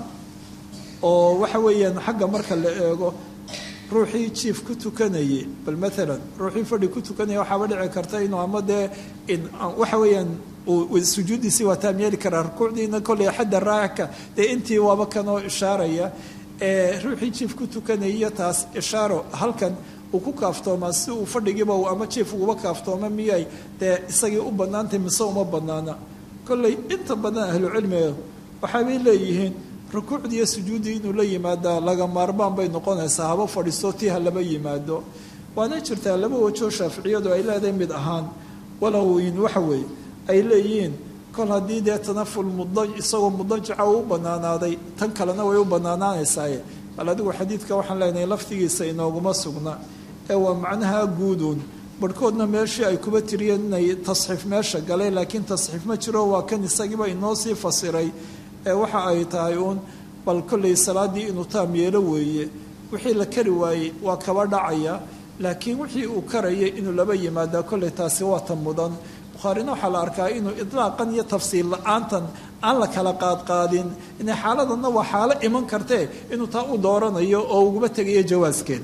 oo waxa weeyaan xagga marka la eego ruuxii jiif ku tukanayay bal maalan ruuxii fadhi ku tukanaya waxaaba dhici karta inuu ama dee waxa weeyaan sujuuddiisii waa taam yeeli karaa rukuucdiina kolley xadda raacka dee intii waaba kanoo ishaaraya ee ruuxii jiif ku tukanaya taas ishaaro halkan uu ku kaaftoomaa si uu fadhigiiba ama jiif uguba kaaftooma miyay dee isagii u bannaantay mise uma bannaana kolley inta badan ahlucilmiga waxaabay leeyihiin rukuucdii iyo sujuuddii inuu la yimaadaa laga maarmaan bay noqonaysaa haba fadhiisto tii ha laba yimaado waana jirtaa laba wajoo shaaficiyadu ay leedahay mid ahaan walow in waxa weeye ay leeyihiin kol haddii dee tanaful muda isagoo mudajaca uu u bannaanaaday tan kalena way u bannaanaanaysaaye bal adigu xadiidka waxaan leenahay laftigiisa inooguma sugna ee waa macnaha guuduun barhkoodna meeshii ay kuba tiriyeen inay tasxiif meesha galay laakiin tasxiif ma jiro waa kan isagiiba inoo sii fasiray ee waxa ay tahay uun bal kolley salaaddii inuu taam yeelo weeye wixii la kari waayey waa kaba dhacaya laakiin wixii uu karayay inuu laba yimaadaa kolley taasi waa ta mudan bukhaarina waxaa la arkaa inuu idlaaqan iyo tafsiil la-aantan aan la kala qaadqaadin inay xaaladanna waa xaalo iman kartee inuu taa u dooranayo oo uguba tegayo jawaaskeed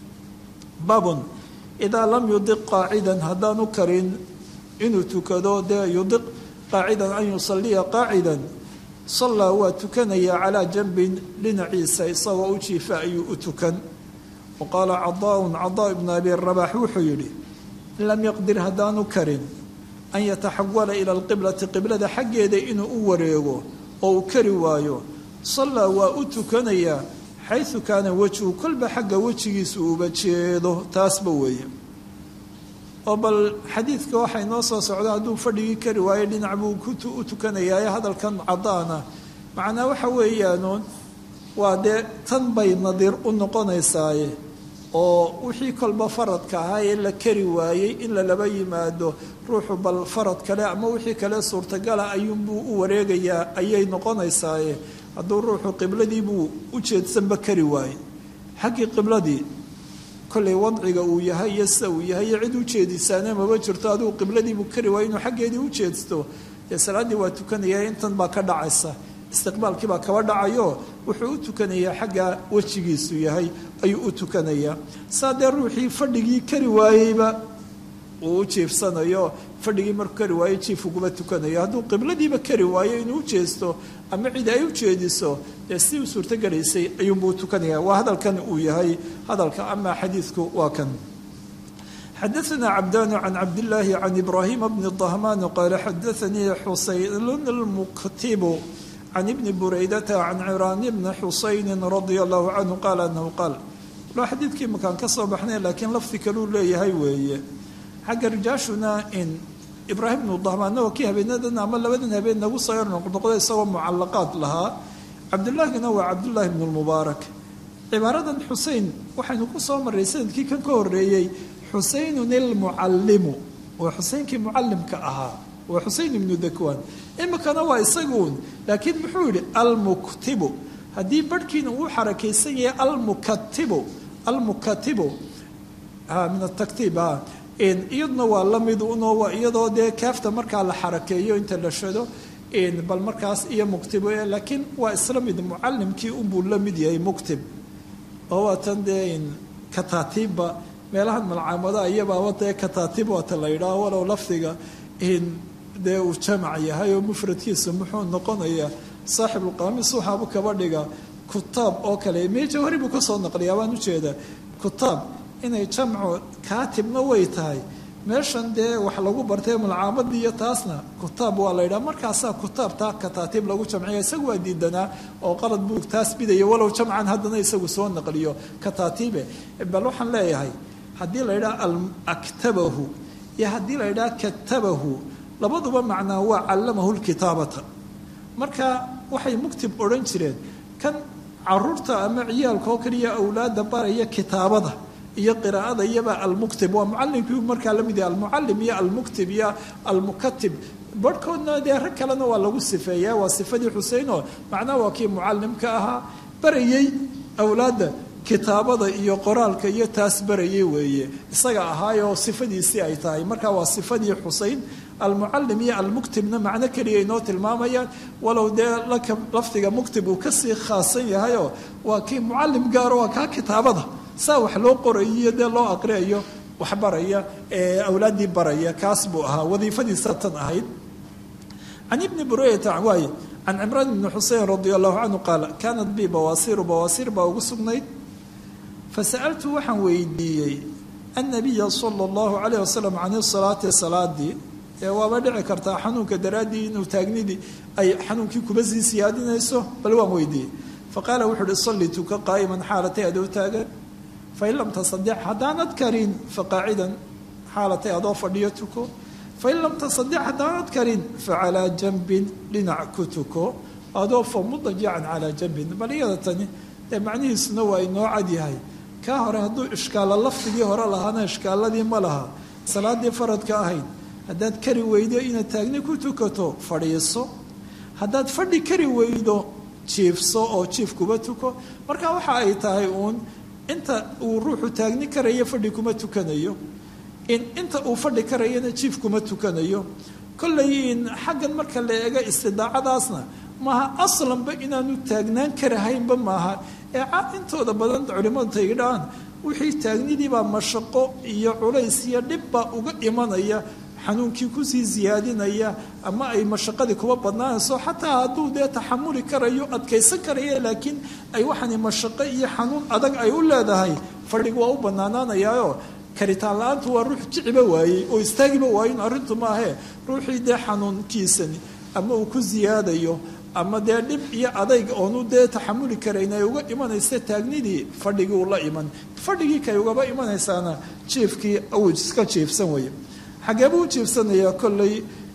baabun idaa lam yudiq qaacidan haddaanu karin inuu tukado dee yudiq qaacidan an yusaliya qaacidan sallaa waa tukanayaa calaa janbin dhinaciisa isagoo u jiifa ayuu u tukan wa qaala cadaaun cadaa ibnu abi rabax wuxuu yidhi in lam yaqdir haddaanu karin an yataxawala ila alqiblati qiblada xaggeeda inuu u wareego oo uu kari waayo sallaa waa u tukanayaa xaysu kaana wejhu kolba xagga wejigiisa uuba jeedo taasba weeye oo bal xadiidka waxaa inoo soo socda hadduu fadhigii kari waayo dhinac buu u tukanayaaye hadalkan cadaana macnaa waxa weeyaanuun waa dee tan bay nadiir u noqonaysaaye oo wixii kolba faradka ahaa ee la kari waayey in lalaba yimaado ruuxu bal farad kale ama wixii kale suurtagala ayuunbuu u wareegayaa ayay noqonaysaaye hadduu ruuxu qibladiibuu u jeedsanba kari waaye xaggii qibladii kolley wadciga uu yahay iyo sida uu yahay iyo cid u jeedisaane maba jirto adigu qibladiibuu kari waaye inuu xaggeedii u jeedsto dee salaaddii waa tukanayaa intan baa ka dhacaysa istiqbaalkii baa kaba dhacayo wuxuu u tukanayaa xagga wejigiisu yahay ayuu u tukanayaa saa dee ruuxii fadhigii kari waayeyba uu u jiifsanayo fadhigii markuu kari waayo jiif uguma tukanayo hadduu qibladiiba kari waayo inuu ujeesto ama cid ay u jeediso dee si uu suurtogelaysay ayuunbuu tukanaya waa hadalkan uu yahay hadalka ama xadiidku waa kan xadaثna cabdan can cabdالlahi can ibrahima bni dahman qaala xadaثanii xusayn اlmuktibu can ibni buraydata can ciraan bni xusayni radia allahu canhu qaala anahu qaal waa xadiidkii makaan ka soo baxnay laakiin lafdi kaluu leeyahay weeye xagga rijaashuna in ibraahim bnu dahmaanna waa kii habeenadan ama labadan habeen nagu soo yar noqnoqda isagoo mucalaqaad lahaa cabdullaahina waa cabdullaahi bnu lmubaarak cibaaradan xusein waxaynu ku soo marray sanadkii kan ka horeeyey xuseynun ilmucallimu waa xuseynkii mucallimka ahaa waa xusein ibnu dakwaan imikana waa isaguun laakiin muxuu yidhi almuktibu haddii barhkiina uu xarakaysan yahay almukatibu almukatibu min ataktiib iyaduna waa lamid uno waa iyadoo dee kaafta markaa la xarakeeyo inta la shado bal markaas iyo muktibo laakiin waa isla mid mucalimkii unbuu la mid yahay muktib oo waatan dee kataatiibba meelahan malcaamadaha iyabaaba dee kataatiib waata la yidhaah walow lafdiga dee uu jamac yahay oo mufradkiisa muxuu noqonayaa saaxibulqaamis waxaabu kaba dhiga kutaab oo kale mee jawhari buu ka soo naqliyaa waan ujeedaa kutaab inay jamco kaatibna way tahay meeshan dee wax lagu bartay malcaamadii iyo taasna kutaab waa la yidhaha markaasaa kutaab taa kataatiib lagu jamciya isagu waa diidanaa oo qalad buu taas bidaya walow jamcan haddana isagu soo naqliyo kataatiibe bal waxaan leeyahay haddii la yidhaha aktabahu iyo haddii la yidhaha katabahu labaduba macnaa waa callamahu lkitaabata marka waxay muktib odhan jireen kan caruurta ama ciyaalka oo kaliya awlaada baraya kitaabada iyo qiraa'ada iyaba almuktib waa mucalimkii markaa la mid yahay almucalim iyo almuktib iyo almukatib barhkoodna dee rag kalena waa lagu sifeeyaa waa sifadii xuseinoo macnaha waa kii mucalimka ahaa barayey awlaadda kitaabada iyo qoraalka iyo taas barayey weeye isaga ahaayoo sifadiisii ay tahay marka waa sifadii xusein almucalim iyo almuktibna macno keliya inoo tilmaamayaan walow dee lafdiga muktib uu kasii khaasan yahayoo waa kii mucalim gaaro waa kaa kitaabada saa wax loo qorayo iyo dee loo aqriayo wax baraya ee awlaaddii baraya kaas buu ahaa wadiifadiisa tan ahayd can ibni burayta waaye can cimraan ibni xusein radia allahu canhu qaala kaanat bi bawaasiiru bawaasiir baa ugu sugnayd fasa'altu waxaan weydiiyey annabiya sala allahu calayh wasalam can isalaati salaadii ee waaba dhici kartaa xanuunka daraaddii inuu taagnidii ay xanuunkii kuba sii siyaadinayso bal waan weydiiyey faqaala wuxu uhi salli tuka qaa'iman xaalatay adoo taagan fain lam tasadex haddaanad karin faqaacidan xaalatay adoo fadhiyo tuko fain lam tasadex haddaanad karin facalaa janbin dhinac ku tuko adoo fa mudajican calaa janbin bal iyada tani dee macnihiisuna waa inoo cad yahay kaa hore hadduu ishkaalo lafdigii hore lahaana ishkaaladii ma laha salaadii faradka ahayd haddaad kari weydo inaad taagni ku tukato fadhiiso haddaad fadhi kari weydo jiifso oo jiif kuba tuko marka waxa ay tahay uun inta uu ruuxu taagni karayo fadhi kuma tukanayo in inta uu fadhi karayana jiif kuma tukanayo kollay in xaggan marka la eego istidaacadaasna maaha aslanba inaanu taagnaan karahaynba maaha ee intooda badan culimmadu tay idhahaan wixii taagnidiibaa mashaqo iyo culays iyo dhibbaa uga imanaya xanuunkii kusii siyaadinaya ama ay mashaqadii kuba badnaanayso xataa hadduu dee taxamuli karayo adkaysan karaya laakiin ay waxani mashaqo iyo xanuun adag ay u leedahay fadhiga waa u banaanaanayaayo karitaan la-aantu waa ruux jiciba waayey oo istaagiba waayin arrintu maahee ruuxii dee xanuunkiisani ama uu ku siyaadayo ama dee dhib iyo adayg oonu dee taxamuli karayn ay uga imanaysa taagnidii fadhigii uu la iman fadhigii kay ugaba imanaysaana jiifkii uu iska jiifsan weye xageebuu u jiifsanayaa kolley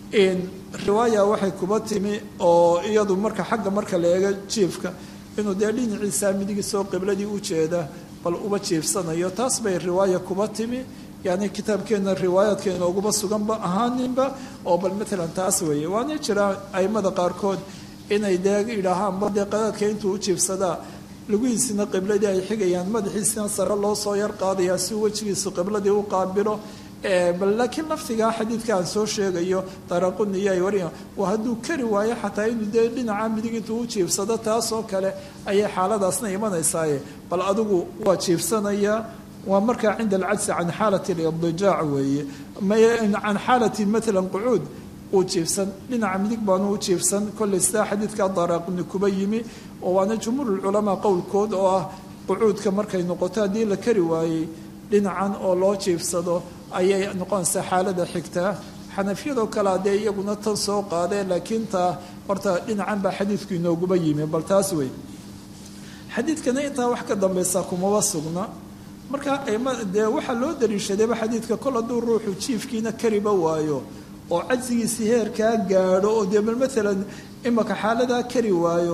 riwaaya waxay kuba timi oo iyadu marka xagga marka la eego jiifka inuu dee dhinaciisa midigiisoo qibladii u jeeda bal uba jiifsanayo taas bay riwaaya kuba timi yani kitaabkeenna riwaayaadka inooguma suganba ahaaninba oo bal maalan taas weeye waana jiraa aimada qaarkood inay dee idhaahaanba dee qadaadka intuu u jiifsadaa lugihiisina qibladii ay xigayaan madaxiisina sare loo soo yar qaadayaa si wejigiisu qibladii u qaabilo bal laakiin laftigaa xadiidka aan soo sheegayo daraquniyo ay wariya waa hadduu kari waayo xataa inuu dee dhinaca midig intuu u jiifsado taasoo kale ayay xaaladaasna imanaysaaye bal adigu waa jiifsanayaa waa markaa cinda alcajsi can xaalati lidijaac weeye can xaalati maalan qucuud uu jiifsan dhinaca midig baanu u jiifsan kolley sidaa xadiidka daraaqni kuba yimi oo waana jumhuurulculamaa qowlkood oo ah qucuudka markay noqoto haddii la kari waayey dhinacan oo loo jiifsado ayay noqonaysaa xaalada xigtaa xanafiyadoo kale haddee iyaguna tan soo qaadeen laakiin taa horta dhinacan baa xadiidku inooguba yimi bal taas wey xadiidkana intaa wax ka dambaysa kumaba sugna marka dee waxaa loo daliishadayba xadiidka kol hadduu ruuxu jiifkiina kariba waayo oo cajsigiisii heerkaa gaadho oo dee bal maalan imaka xaaladaa kari waayo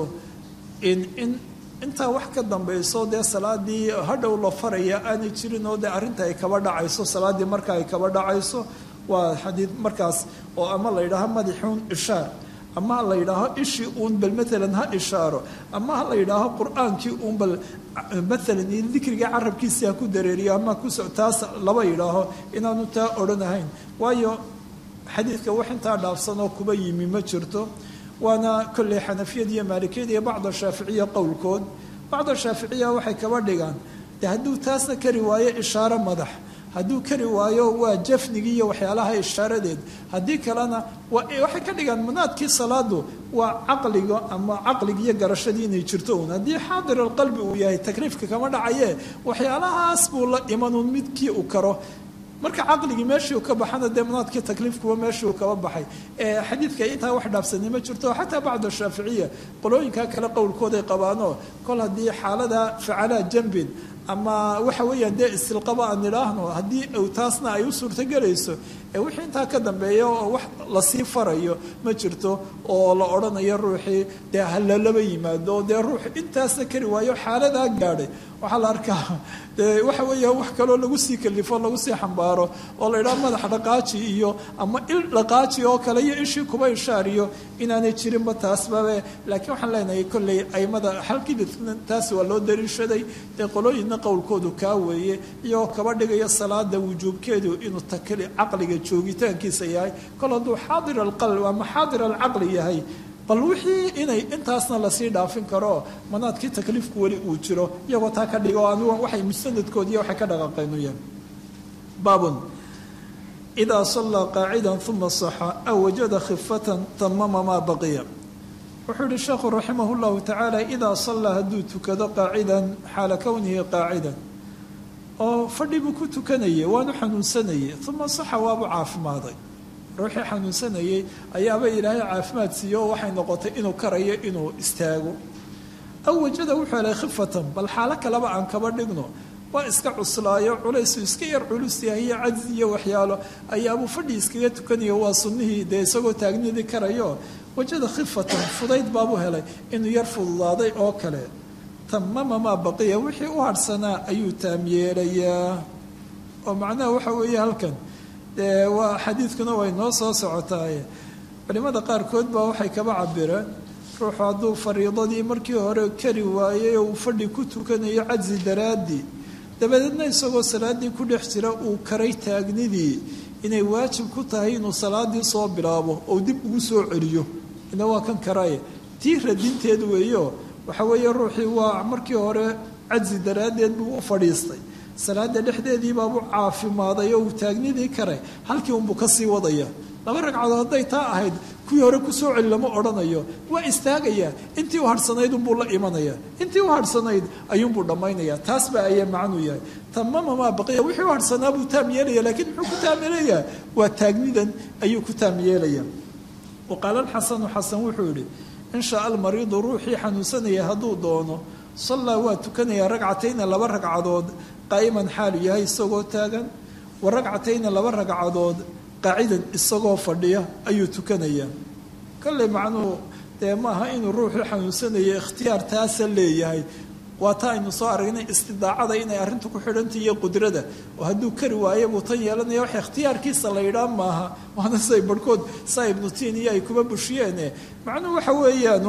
in in intaa wax ka dambayso dee salaadii hadhow la faraya aanay jirin oo dee arrinta ay kaba dhacayso salaaddii marka ay kaba dhacayso waa xadiid markaas oo ama la yidhaaho madaxuun ishaar ama la yidhaaho ishii uun bal maalan ha ishaaro ama ha la yidhaaho qur-aankii uun bal maalan iyo dikriga carabkiisii ha ku dareeriyo ama kuso taas laba yidhaaho inaanu taa odhanahayn waayo xadiidka wax intaa dhaafsanoo kuba yimi ma jirto waana kolley xanafiyad iyo maalikiyad iyo bacda shaaficiya qowlkood bacda shaaficiya waxay kaba dhigaan de hadduu taasna kari waayo ishaaro madax hadduu kari waayo waa jafnigii iyo waxyaalaha ishaaradeed haddii kalena waxay ka dhigaan munaadkii salaadu waa caqliga ama caqligi iyo garashadii inay jirto un haddii xaadir alqalbi uu yahay takliifka kama dhacaye waxyaalahaas buu la imanuun midkii uu karo marka caqligii meeshii uu ka baxana dee munaadkii takliifkuwa meeshii uu kaba baxay xadiidka intaa wax dhaafsanay ma jirto xataa bacda shaaficiya qolooyinka kale qowlkooday qabaano kol haddii xaalada facalaa jambin ama waxa weeyaan dee istilqaba aan idhaahno haddii taasna ay u suurtogelayso ee wixii intaa ka dambeeya oo wax lasii farayo ma jirto oo la odhanayo ruuxii dee halalaba yimaado dee ruux intaasna kari waayo xaaladaa gaadhay waxaa la arkaa dee waxa weeya wax kaloo lagu sii kalifo lagu sii xambaaro oo la idhaha madax dhaqaaji iyo ama il dhaqaaji oo kale iyo ishii kuba ishaariyo inaanay jirinba taasbabe laakiin waxaan leenahay kolley aimada xalkididna taas waa loo dariishaday dee qolooyinna qowlkoodu kaa weeye iyagoo kaba dhigaya salaada wujuubkeedu inuu takli caqliga joogitaankiisa yahay kol hadduu xaadir alqalb ama xaadir alcaqli yahay bal wixii inay intaasna lasii dhaafin karo manaadkii takliifku weli uu jiro iyagoo taa ka dhigo anigu waxay musanadkoodiiyo waxay ka dhaqaaqaynu yahay baabun idaa sallaa qaacidan uma saxa aw wajada khifatan tamama maa baqiya wuxuu yihi sheekhu raximah llahu tacaala idaa sallaa hadduu tukado qaacidan xaala kownihi qaacidan oo fadhi buu ku tukanayay waanu xanuunsanayay uma saxa waabu caafimaaday ruuxii xanuunsanayay ayaaba ilaahay caafimaad siiyo oo waxay noqotay inuu karayo inuu istaago aw wajada wuxuu helay khifatan bal xaalo kaleba aan kaba dhigno waa iska cuslaayo culaysu iska yar culus yahay iyo cajzi iyo waxyaalo ayaabuu fadhi iskaga tukanayo waa sunnihii dee isagoo taagnidii karayo wajada khifatan fudayd baabuu helay inuu yar fududaaday oo kale tamama maa baqiya wixii u harhsanaa ayuu taam yeelayaa oo macnaha waxa weeye halkan dee waa xadiidkuna way noo soo socotaaye culimada qaarkood baa waxay kaba cabireen ruuxu hadduu fariidadii markii hore kari waayey oo uu fadhi ku tukanayo cajzi daraaddii dabadeedna isagoo salaaddii ku dhex jira uu karay taagnidii inay waajib ku tahay inuu salaadii soo bilaabo oo dib ugu soo celiyo ina waa kan karaye tii radinteed weeyo waxa weeye ruuxii waa markii hore cajzi daraaddeed buu u fadhiistay salaada dhexdeedii baabuu caafimaaday oo uu taagnidii karay halkii unbuu ka sii wadaya laba ragcadood hadday taa ahayd kuwii hore kusoo celi lama odhanayo waa istaagayaa intii u harhsanayd unbuu la imanaya intii u harhsanayd ayuunbuu dhammaynaya taas baa ayaa macnuu yahay tamama maa baqiya wixii u harhsanaa buu taam yeelaya laakiin muxuu ku taam yeelayaa waa taagnidan ayuu ku taam yeelaya waqaala alxasanu xasan wuxuu yihi in shaa almariidu ruuxii xanuunsanaya hadduu doono sallaa waa tukanayaa ragcatayna laba ragcadood qaa'iman xaalu yahay isagoo taagan wa ragcatayna laba ragcadood qaacidan isagoo fadhiya ayuu tukanayaa kolley macnuhu dee maaha inuu ruuxii xanuunsanaya ikhtiyaar taasa leeyahay waa taa aynu soo aragnay istidaacada inay arrintu ku xidhantay iyo qudrada oo hadduu kari waayo buu tan yeelanaya waxa ikhtiyaarkiisa la yidhaa maaha waana say barhkood saa ibnu tiin iyo ay kuma bushiyeene macnuhu waxa weeyaanuun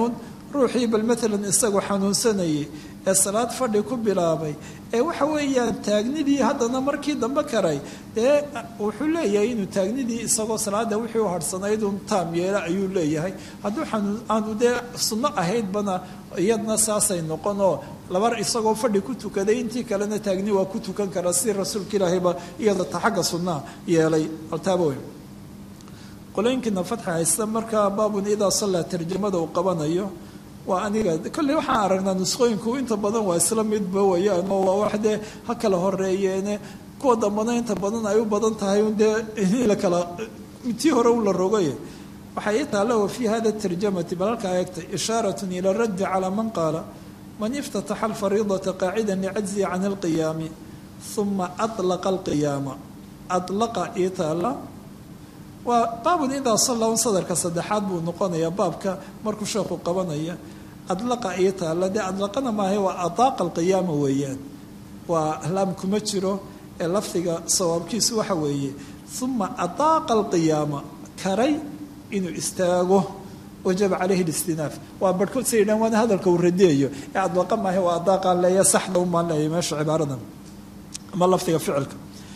ruuxii bal maalan isagu xanuunsanayay ee salaad fadhi ku bilaabay ee waxa weeyaan taagnidii haddana markii dambe karay dee wuxuu leeyahay inuu taagnidii isagoo salaada wixii u harhsanayd un taam yeela ayuu leeyahay hadduu xanuun aanu dee sunno ahaydbana iyadna saasay noqon oo labar isagoo fadhi ku tukaday intii kalena taagni waa ku tukan karaa si rasuulka ilaahayba iyada ta xagga sunnaha yeelay altaaba wey qolooyinkiina fatxa haysta markaa baabun idaa sallaa tarjamada uu qabanayo waa aniga kolley waxaan aragnaa nusqooyinku inta badan waa isla midba wayaan oo waa wax dee ha kala horeeyeene kuwa dambana inta badan ay u badan tahay un dee in la kala tii hore u la rogay waxaa ii taalla wa fii hada tarjamati bal halkaa eegtay ishaaratun ila raddi calaa man qaala man iftataxa alfariidata qaacidan licajzihi can alqiyaami uma alaqa alqiyaama alaqa ii taalla waa baabun idaa sallaa un sadarka saddexaad buu noqonayaa baabka markuu sheekhu qabanaya adlaqa ii taalla dee adlaqana maahay waa adaaqa alqiyaama weeyaan waa laam kuma jiro ee lafdiga sawaabkiisu waxa weeye uma adaaqa alqiyaama karay inuu istaago wajaba caleyhi listinaaf waa barhkood say yidhahan waana hadalka uu radeeyo ee adlaqa maahay waa adaaqaan leeya saxda umaan leeya meesha cibaaradan ama lafdiga ficilka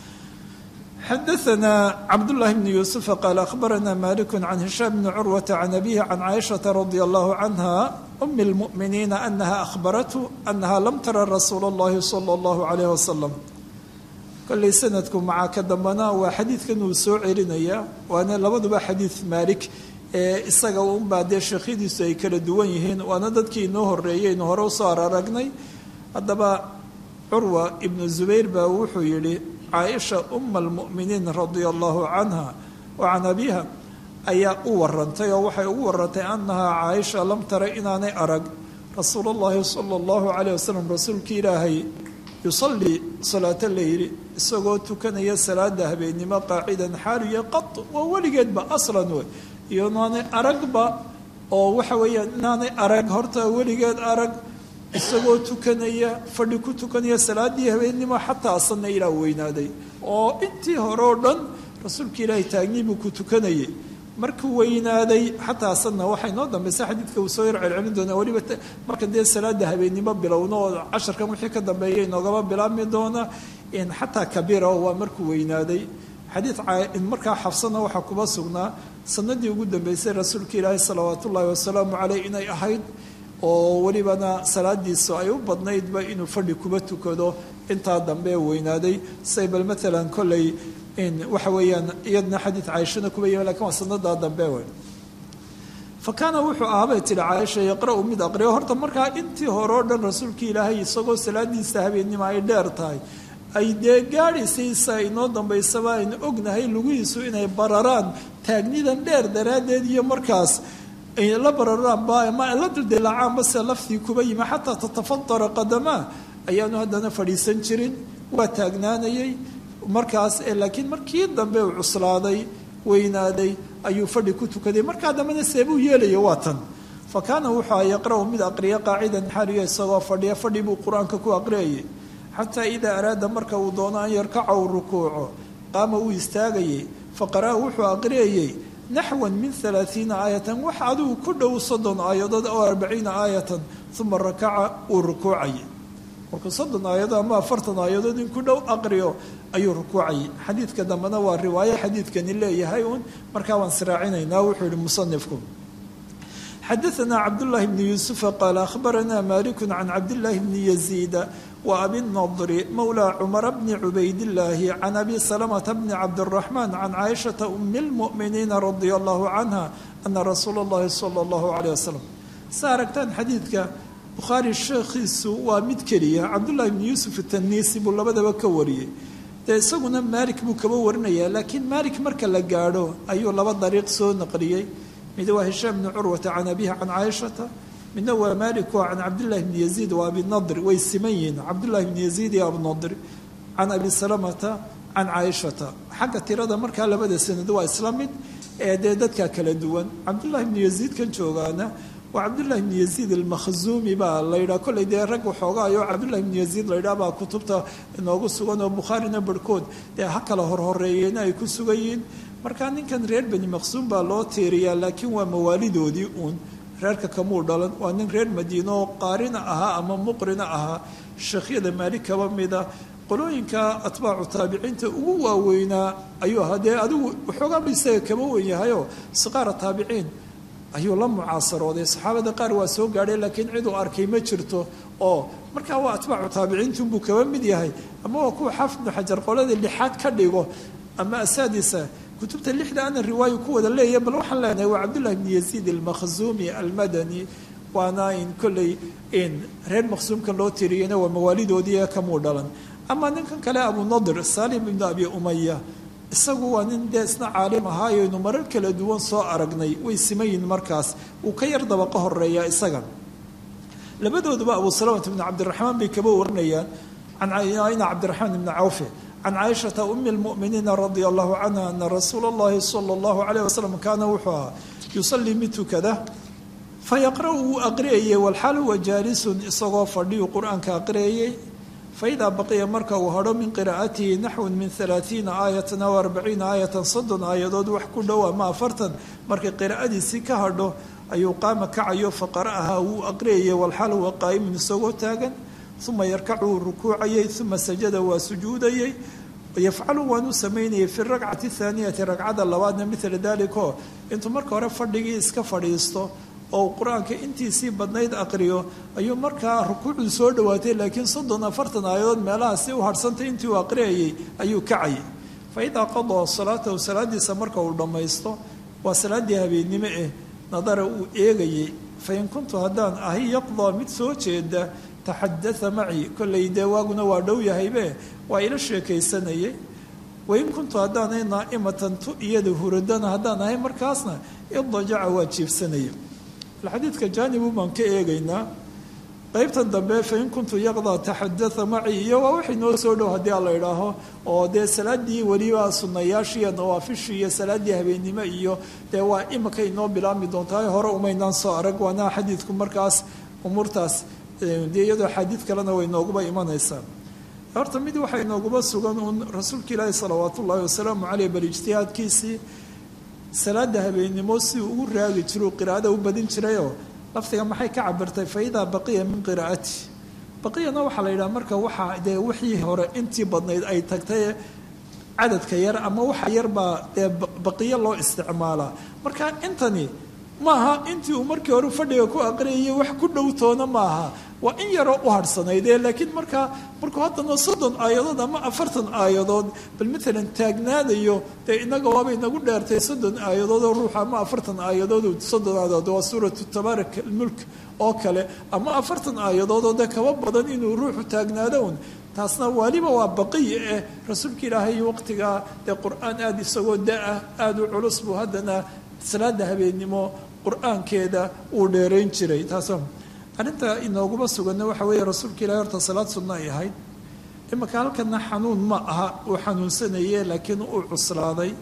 xadaثna cabdالlahi bn yuسuف qaal akhbarana malik can hishaam bni curwata can abihi can caaishaةa radi allahu canha um اlmuؤminiina anaha ahbarathu anaha lam tara rasuula اllahi salى اllahu عalayh wasalam kolley sanadku macaa ka dambana waa xadiidkan uu soo celinaya waana labaduba xadiid maalik ee isaga unbaa dee sheekhyadiisu ay kala duwan yihiin waana dadkii inoo horeeyeynu hore usoo araragnay haddaba curwa ibnu zubayr baa wuxuu yihi caaisha uma almu'miniin radia allahu canha wa can abiha ayaa u warantay oo waxay ugu warantay annahaa caaisha lam tara inaanay arag rasuul اllahi sala اllahu calayh wasalam rasuulkii ilaahay yusallii salaata leyli isagoo tukanaya salaada habeennimo qaacidan xaaliya qad waa weligeedba aslan wey iyo inaanay aragba oo waxa weeyaan inaanay arag horta weligeed arag isagoo tukanaya fadhi ku tukanaya salaadii habeennimo xataa asanna ilaa weynaaday oo intii hore oo dhan rasuulka ilaahay taagnii buu ku tukanayay markuu weynaaday xataa asanna waxay noo dambaysa xadiidka uu soo yar celcelin doonaa weliba marka dee salaada habeennimo bilowno oo casharkan wixii ka dambeeya inoogaba bilaabmi doona xataa kabiira oo waa markuu weynaaday xadiid markaa xafsana waxaa kuba sugnaa sanadii ugu dambeysay rasuulka ilaahay salawaat ullaahi wasalaamu caleyh inay ahayd oo welibana salaadiisu ay u badnaydba inuu fadhi kuba tukado intaa dambe weynaaday say bal maalan kolley waxa weeyaan iyadna xadiid caaishana kuba yimi lakin waa sanadaa dambe wey fa kaana wuxuu ahaabay tihi caaisha yaqra-u mid aqriyo horta markaa intii hore oo dhan rasuulka ilaahay isagoo salaadiisa habeennimo ay dheer tahay ay dee gaadhaysaysa inoo dambaysaba aynu ognahay lugihiisu inay bararaan taagnidan dheer daraaddeed iyo markaas la bararaanba ma la dildilaacaanba se laftii kuba yimi xataa tatafadara qadamaa ayaanu haddana fadhiisan jirin waa taagnaanayay markaas laakiin markii dambe uu cuslaaday weynaaday ayuu fadhi ku tukaday markaa dambena seebuu yeelaya waa tan fa kaana wuxuu yaqra-u mid aqriya qaacidan xariya isagoo fadhiya fadhi buu qur-aanka ku aqriyayay xataa idaa araada marka uu doono an yarkaca uu rukuuco qaama uu istaagayay faqara-a wuxuu aqriyayay naxwan min alaaiina aayatan wax adigu ku dhow soddon aayadood oo arbaciina aayatan uma rakaca uu rukuucayay markuu soddon aayadood ama afartan aayadood in ku dhow aqriyo ayuu rukuucayay xadiidka dambena waa riwaayo xadiidkani leeyahay uun markaa waan siraacinaynaa wuxuu yihi musanifku xadaثna cabdالlahi bni yuusufa qaala akhbarana maliku can cabdillaahi bni yaziida wa abi nadri mawla cumara bni cubaydillaahi can abi salamata bni cabdiraxmaan can caaishata umi اlmu'miniina radia allahu canha ana rasuula اllahi sala اllahu alayh wasalam sa aragtaan xadiidka bukhaari sheekhiisu waa mid keliya cabdullahi bni yuusuf ataniisi buu labadaba ka wariyey dee isaguna maalik buu kaba warinayaa laakiin maalik marka la gaadho ayuu laba dariiq soo naqliyey mid waa hishaam bni curwata can abihi can caaishata midna waa maalik oo can cabdillahi bni yaziid wa abi nadri way siman yihiin cabdullahi bni yaziid iyo abunadri can abi salamata can caaishata xagga tirada markaa labada sanad waa isla mid ee dee dadkaa kala duwan cabdullahi bni yaziid kan joogaana waa cabdullahi bni yaziid almakhzuumi baa la yidhaha kolley dee rag waxoogaayo cabdullahi bni yaziid la yidhaha baa kutubta inoogu sugan oo bukhaarina barhkood dee ha kala horhoreeyeena ay ku sugan yihiin markaa ninkan reer beni maqsuum baa loo tiiriyaa laakiin waa mawaalidoodii uun reerka kamuu dhalan waa nin reer madiino oo qaarina ahaa ama muqrina ahaa sheekhyada maalik kaba mida qolooyinka atbaacu taabiciinta ugu waaweynaa ayuu ahaa dee adigu waxoogaaba isaga kaba wen yahayoo siqaara taabiciin ayuu la mucaasarooday saxaabada qaar waa soo gaadhay laakiin cid uu arkay ma jirto oo markaa waa atbaacu taabiciintunbuu kaba mid yahay ama waa kuwa xaafid ibnu xajar qolada lixaad ka dhigo ama asaadisa kutubta lixda ana riwaayo ku wada leeyahay bal waxaan leenahay waa cabdullahi bni yaziid almakhzuumi almadani waana in kolley in reer makhsuumkan loo tiriyeyna waa mawaalidoodii kamuu dhalan ama ninkan kale abu nadir salim ibnu abi umaya isagu waa nin dee isna caalim ahaayaynu marar kala duwan soo aragnay way simayin markaas uu ka yar dabaqa horeeyaa isaga labadooduba abu salamata ibnu cabdiraxmaan bay kaba warinayaan can ina cabdiraxmaan ibni cawfe can caaishata umi lmu'miniina radia allahu canha ana rasuula allahi sala allahu calayh wasalam kaana wuxuu ahaa yusalii mid tukada fayaqra' wuu aqriyayey walxaal huwa jaalisun isagoo fadhiyu qur-aanka aqriyayey faidaa baqiya marka uu hadho min qiraa'atihi naxwun min halaaiina aayatan aw arbaciina aayatan soddon aayadood wax ku dhow ama afartan markay qiraa'adiisii ka hadho ayuu qaama kacayo faqara'ahaa wuu aqriyayey walxaal huwa qaa'imun isagoo taagan uma yarkacu wuu rukuucayey uma sajada waa sujuudayey yafcalu waanu samaynayay fi rakcati thaaniyati ragcada labaadna mila dalikoo intuu marka hore fadhigii iska fadhiisto oo qur-aanka intiisii badnayd aqriyo ayuu markaa rukuucdu soo dhawaatay laakiin soddon afartan aayadood meelaha si u harhsantay intii uu aqriyayey ayuu kacayay fa idaa qadaa salaatahu salaadiisa marka uu dhammaysto waa salaaddii habeennimo eh nadara uu eegayey fain kuntu haddaan ahi yaqdaa mid soo jeeda taxadaa macii kollay dee waaguna waa dhow yahaybe waa ila sheekaysanayay wain kuntu haddaanay naa'imatan tu iyada huradana haddaan ahay markaasna idajaca waa jiifsanaya xadiidka jaanibu baan ka eegaynaa qaybtan dambe fain kuntu yaqdaa taxadaa macii iyo waa waxay noo soo dhow haddii ala idhaaho oo dee salaadii weliba sunayaashii iyo nawaafishii iyo salaadii habeennimo iyo dee waa imika inoo bilaabmi doontaa hore umaynaan soo arag waana xadiidku markaas umuurtaas dee iyadoo xadiid kalena way nooguba imanaysaa horta mid waxaa inooguba sugan uun rasuulka ilaahi salawaat ullaahi wasalaamu caleyh bal ijtihaadkiisii salaada habeennimo si uu ugu raagi jiro qiraa'ada u badin jirayoo laftiga maxay ka cabirtay fa idaa baqiya min qiraa'ati baqiyana waxaa la yidhaha marka waxaa dee wixii hore intii badnayd ay tagtay cadadka yar ama waxa yar baa dee baqiyo loo isticmaalaa marka intani maaha intii uu markii hore fadhiga ku aqriyayay wax ku dhowtoona maaha waa in yaroo u harhsanaydee laakiin markaa markuu haddana soddon aayadood ama afartan aayadood bal maalan taagnaadayo dee inaga waaba inagu dheertay soddon aayadood oo ruuxa ama afartan aayadood soddon aayadood waa suuratu tabaarak almulk oo kale ama afartan aayadood oo dee kaba badan inuu ruuxu taagnaado un taasna waliba waa baqiya eh rasuulka ilaahay waqtigaa dee qur-aan aada isagoo da-ah aada u culus buu haddana salaada habeennimo qur-aankeeda uu dheerayn jiray taas arrinta inooguma suganna waxa weeye rasuulka ilahi horta salaad sunna ay ahayd imaka halkana xanuun ma aha uu xanuunsanaye laakiin uu cuslaaday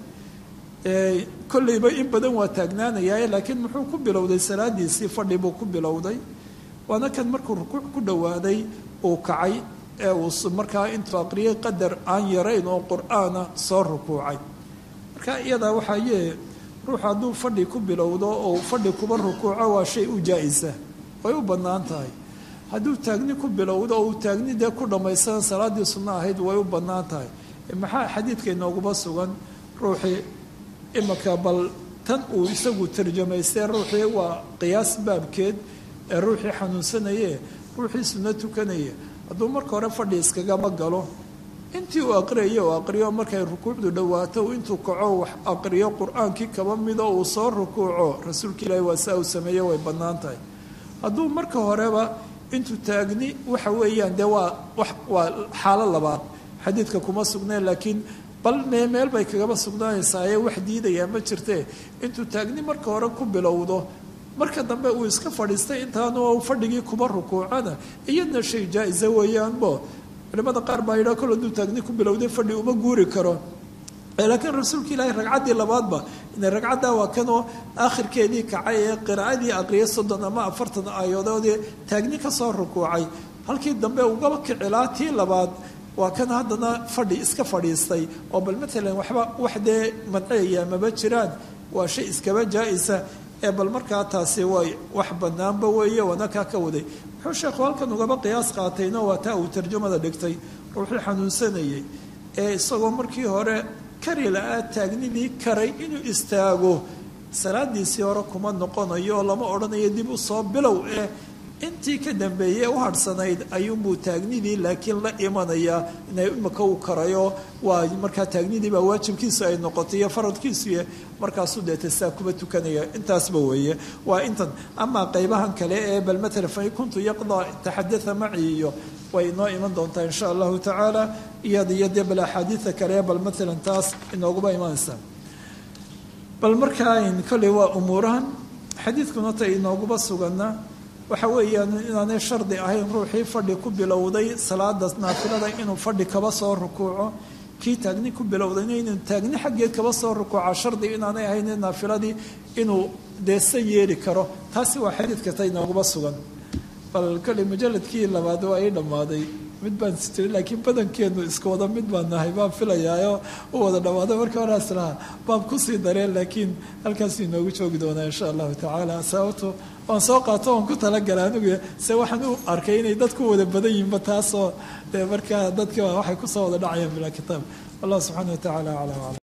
kolleyba in badan waa taagnaanayaa laakiin muxuu ku bilowday salaadiisii fadhi buu ku bilowday waana kan markuu rukuuc ku dhowaaday uu kacay ee uu markaa intuu aqriyay qadar aan yarayn oo qur-aana soo rukuucay marka iyadaa waxaa yee ruuxu hadduu fadhi ku bilowdo oo fadhi kuba rukuuco waa shay u jaa-isa way u bannaan tahay hadduu taagni ku bilowdo oo uu taagni dee ku dhammaysana salaaddii sunno ahayd way u bannaan tahay maxaa xadiidka inooguba sugan ruuxii imaka bal tan uu isagu tarjamaystee ruuxii waa qiyaas baabkeed ee ruuxii xanuunsanaye ruuxii sunno tukanaya hadduu marka hore fadhi iskagama galo intii uu aqriyayo oo aqriyo markay rukuucdu dhowaato intuu kaco wax aqriyo qur-aankii kaba mido uu soo rukuuco rasuulka ilaahi waa saa uu sameeyo way bannaan tahay hadduu marka horeba intuu taagni waxa weeyaan dee waa waa xaalo labaad xadiidka kuma sugneen laakiin bal mee meel bay kagaba sugnaanaysaa ee wax diidayaa ma jirtee intuu taagni marka hore ku bilowdo marka dambe uu iska fadhiistay intaanu fadhigii kuba rukuucana iyadna shay jaa-isa weeyaanbo culimada qaar baa yidhaha kol hadduu taagni ku bilowday fadhi uma guuri karo laakiin rasuulka ilaahi ragcaddii labaadba ina ragcaddaa waa kanoo aakhirkeedii kacay ee qiraa'adii aqriyay soddon ama afartan aayadoodee taagni ka soo rukuucay halkii dambe ugaba kicilaa tii labaad waa kan haddana fadhi iska fadhiistay oo bal maalan waxba wax dee manciyaya maba jiraan waa shay iskaba jaa-isa ee bal markaa taasi way wax banaanba weeye wana kaa ka waday wuxuu sheekhu halkan ugaba qiyaas qaatayno waa taa uu tarjamada dhigtay ruuxii xanuunsanayay ee isagoo markii hore kari la-aa taagnidii karay inuu istaago salaadiisii hore kuma noqonayo lama odhanayo dib u soo bilow ee intii ka dambeeyey u harhsanayd ayuunbuu taagnidii laakiin la imanayaa inay imika uu karayo waa markaa taagnidii baa waajibkiisu ay noqotay iyo faradkiisuy markaasuu deeta saa kuba tukanaya intaasba weeye waa intan amaa qaybahan kale ee bal matala fain kuntu yaqdaa taxadaa macii iyo way inoo iman doontaa insha allahu tacaala iyada iyo dee bal axaadiida kale bal matalan taas inooguba imanaysa bal markaa kolley waa umuurahan xadiidkuna ta inooguba sugana waxa weeyaan inaanay shardi ahayn ruuxii fadhi ku bilowday salaada naafilada inuu fadhi kaba soo rukuuco kii taagni ku bilowdayna inuu taagni xaggeed kaba soo rukuuca shardi inaanay ahayn naafiladii inuu deesa yeeli karo taasi waa xadiidka ta inooguba sugan bal kolley mujaladkii labaad waa ii dhammaaday mid baan istiri laakiin badankeenu iska wada mid baan nahay baan filayaayo u wada dhawaado marka horaas lahaa baab kusii dareen laakiin halkaasuu inoogu joogi doonaa insha allahu tacaala sababto waan soo qaato oon ku talagala anigu se waxaan u arkay inay dadku wada badan yihinba taasoo dee markaa dadka waxay kusoo wada dhacayaan bilaa kitaab allah subxaana wa tacaala aclam aclam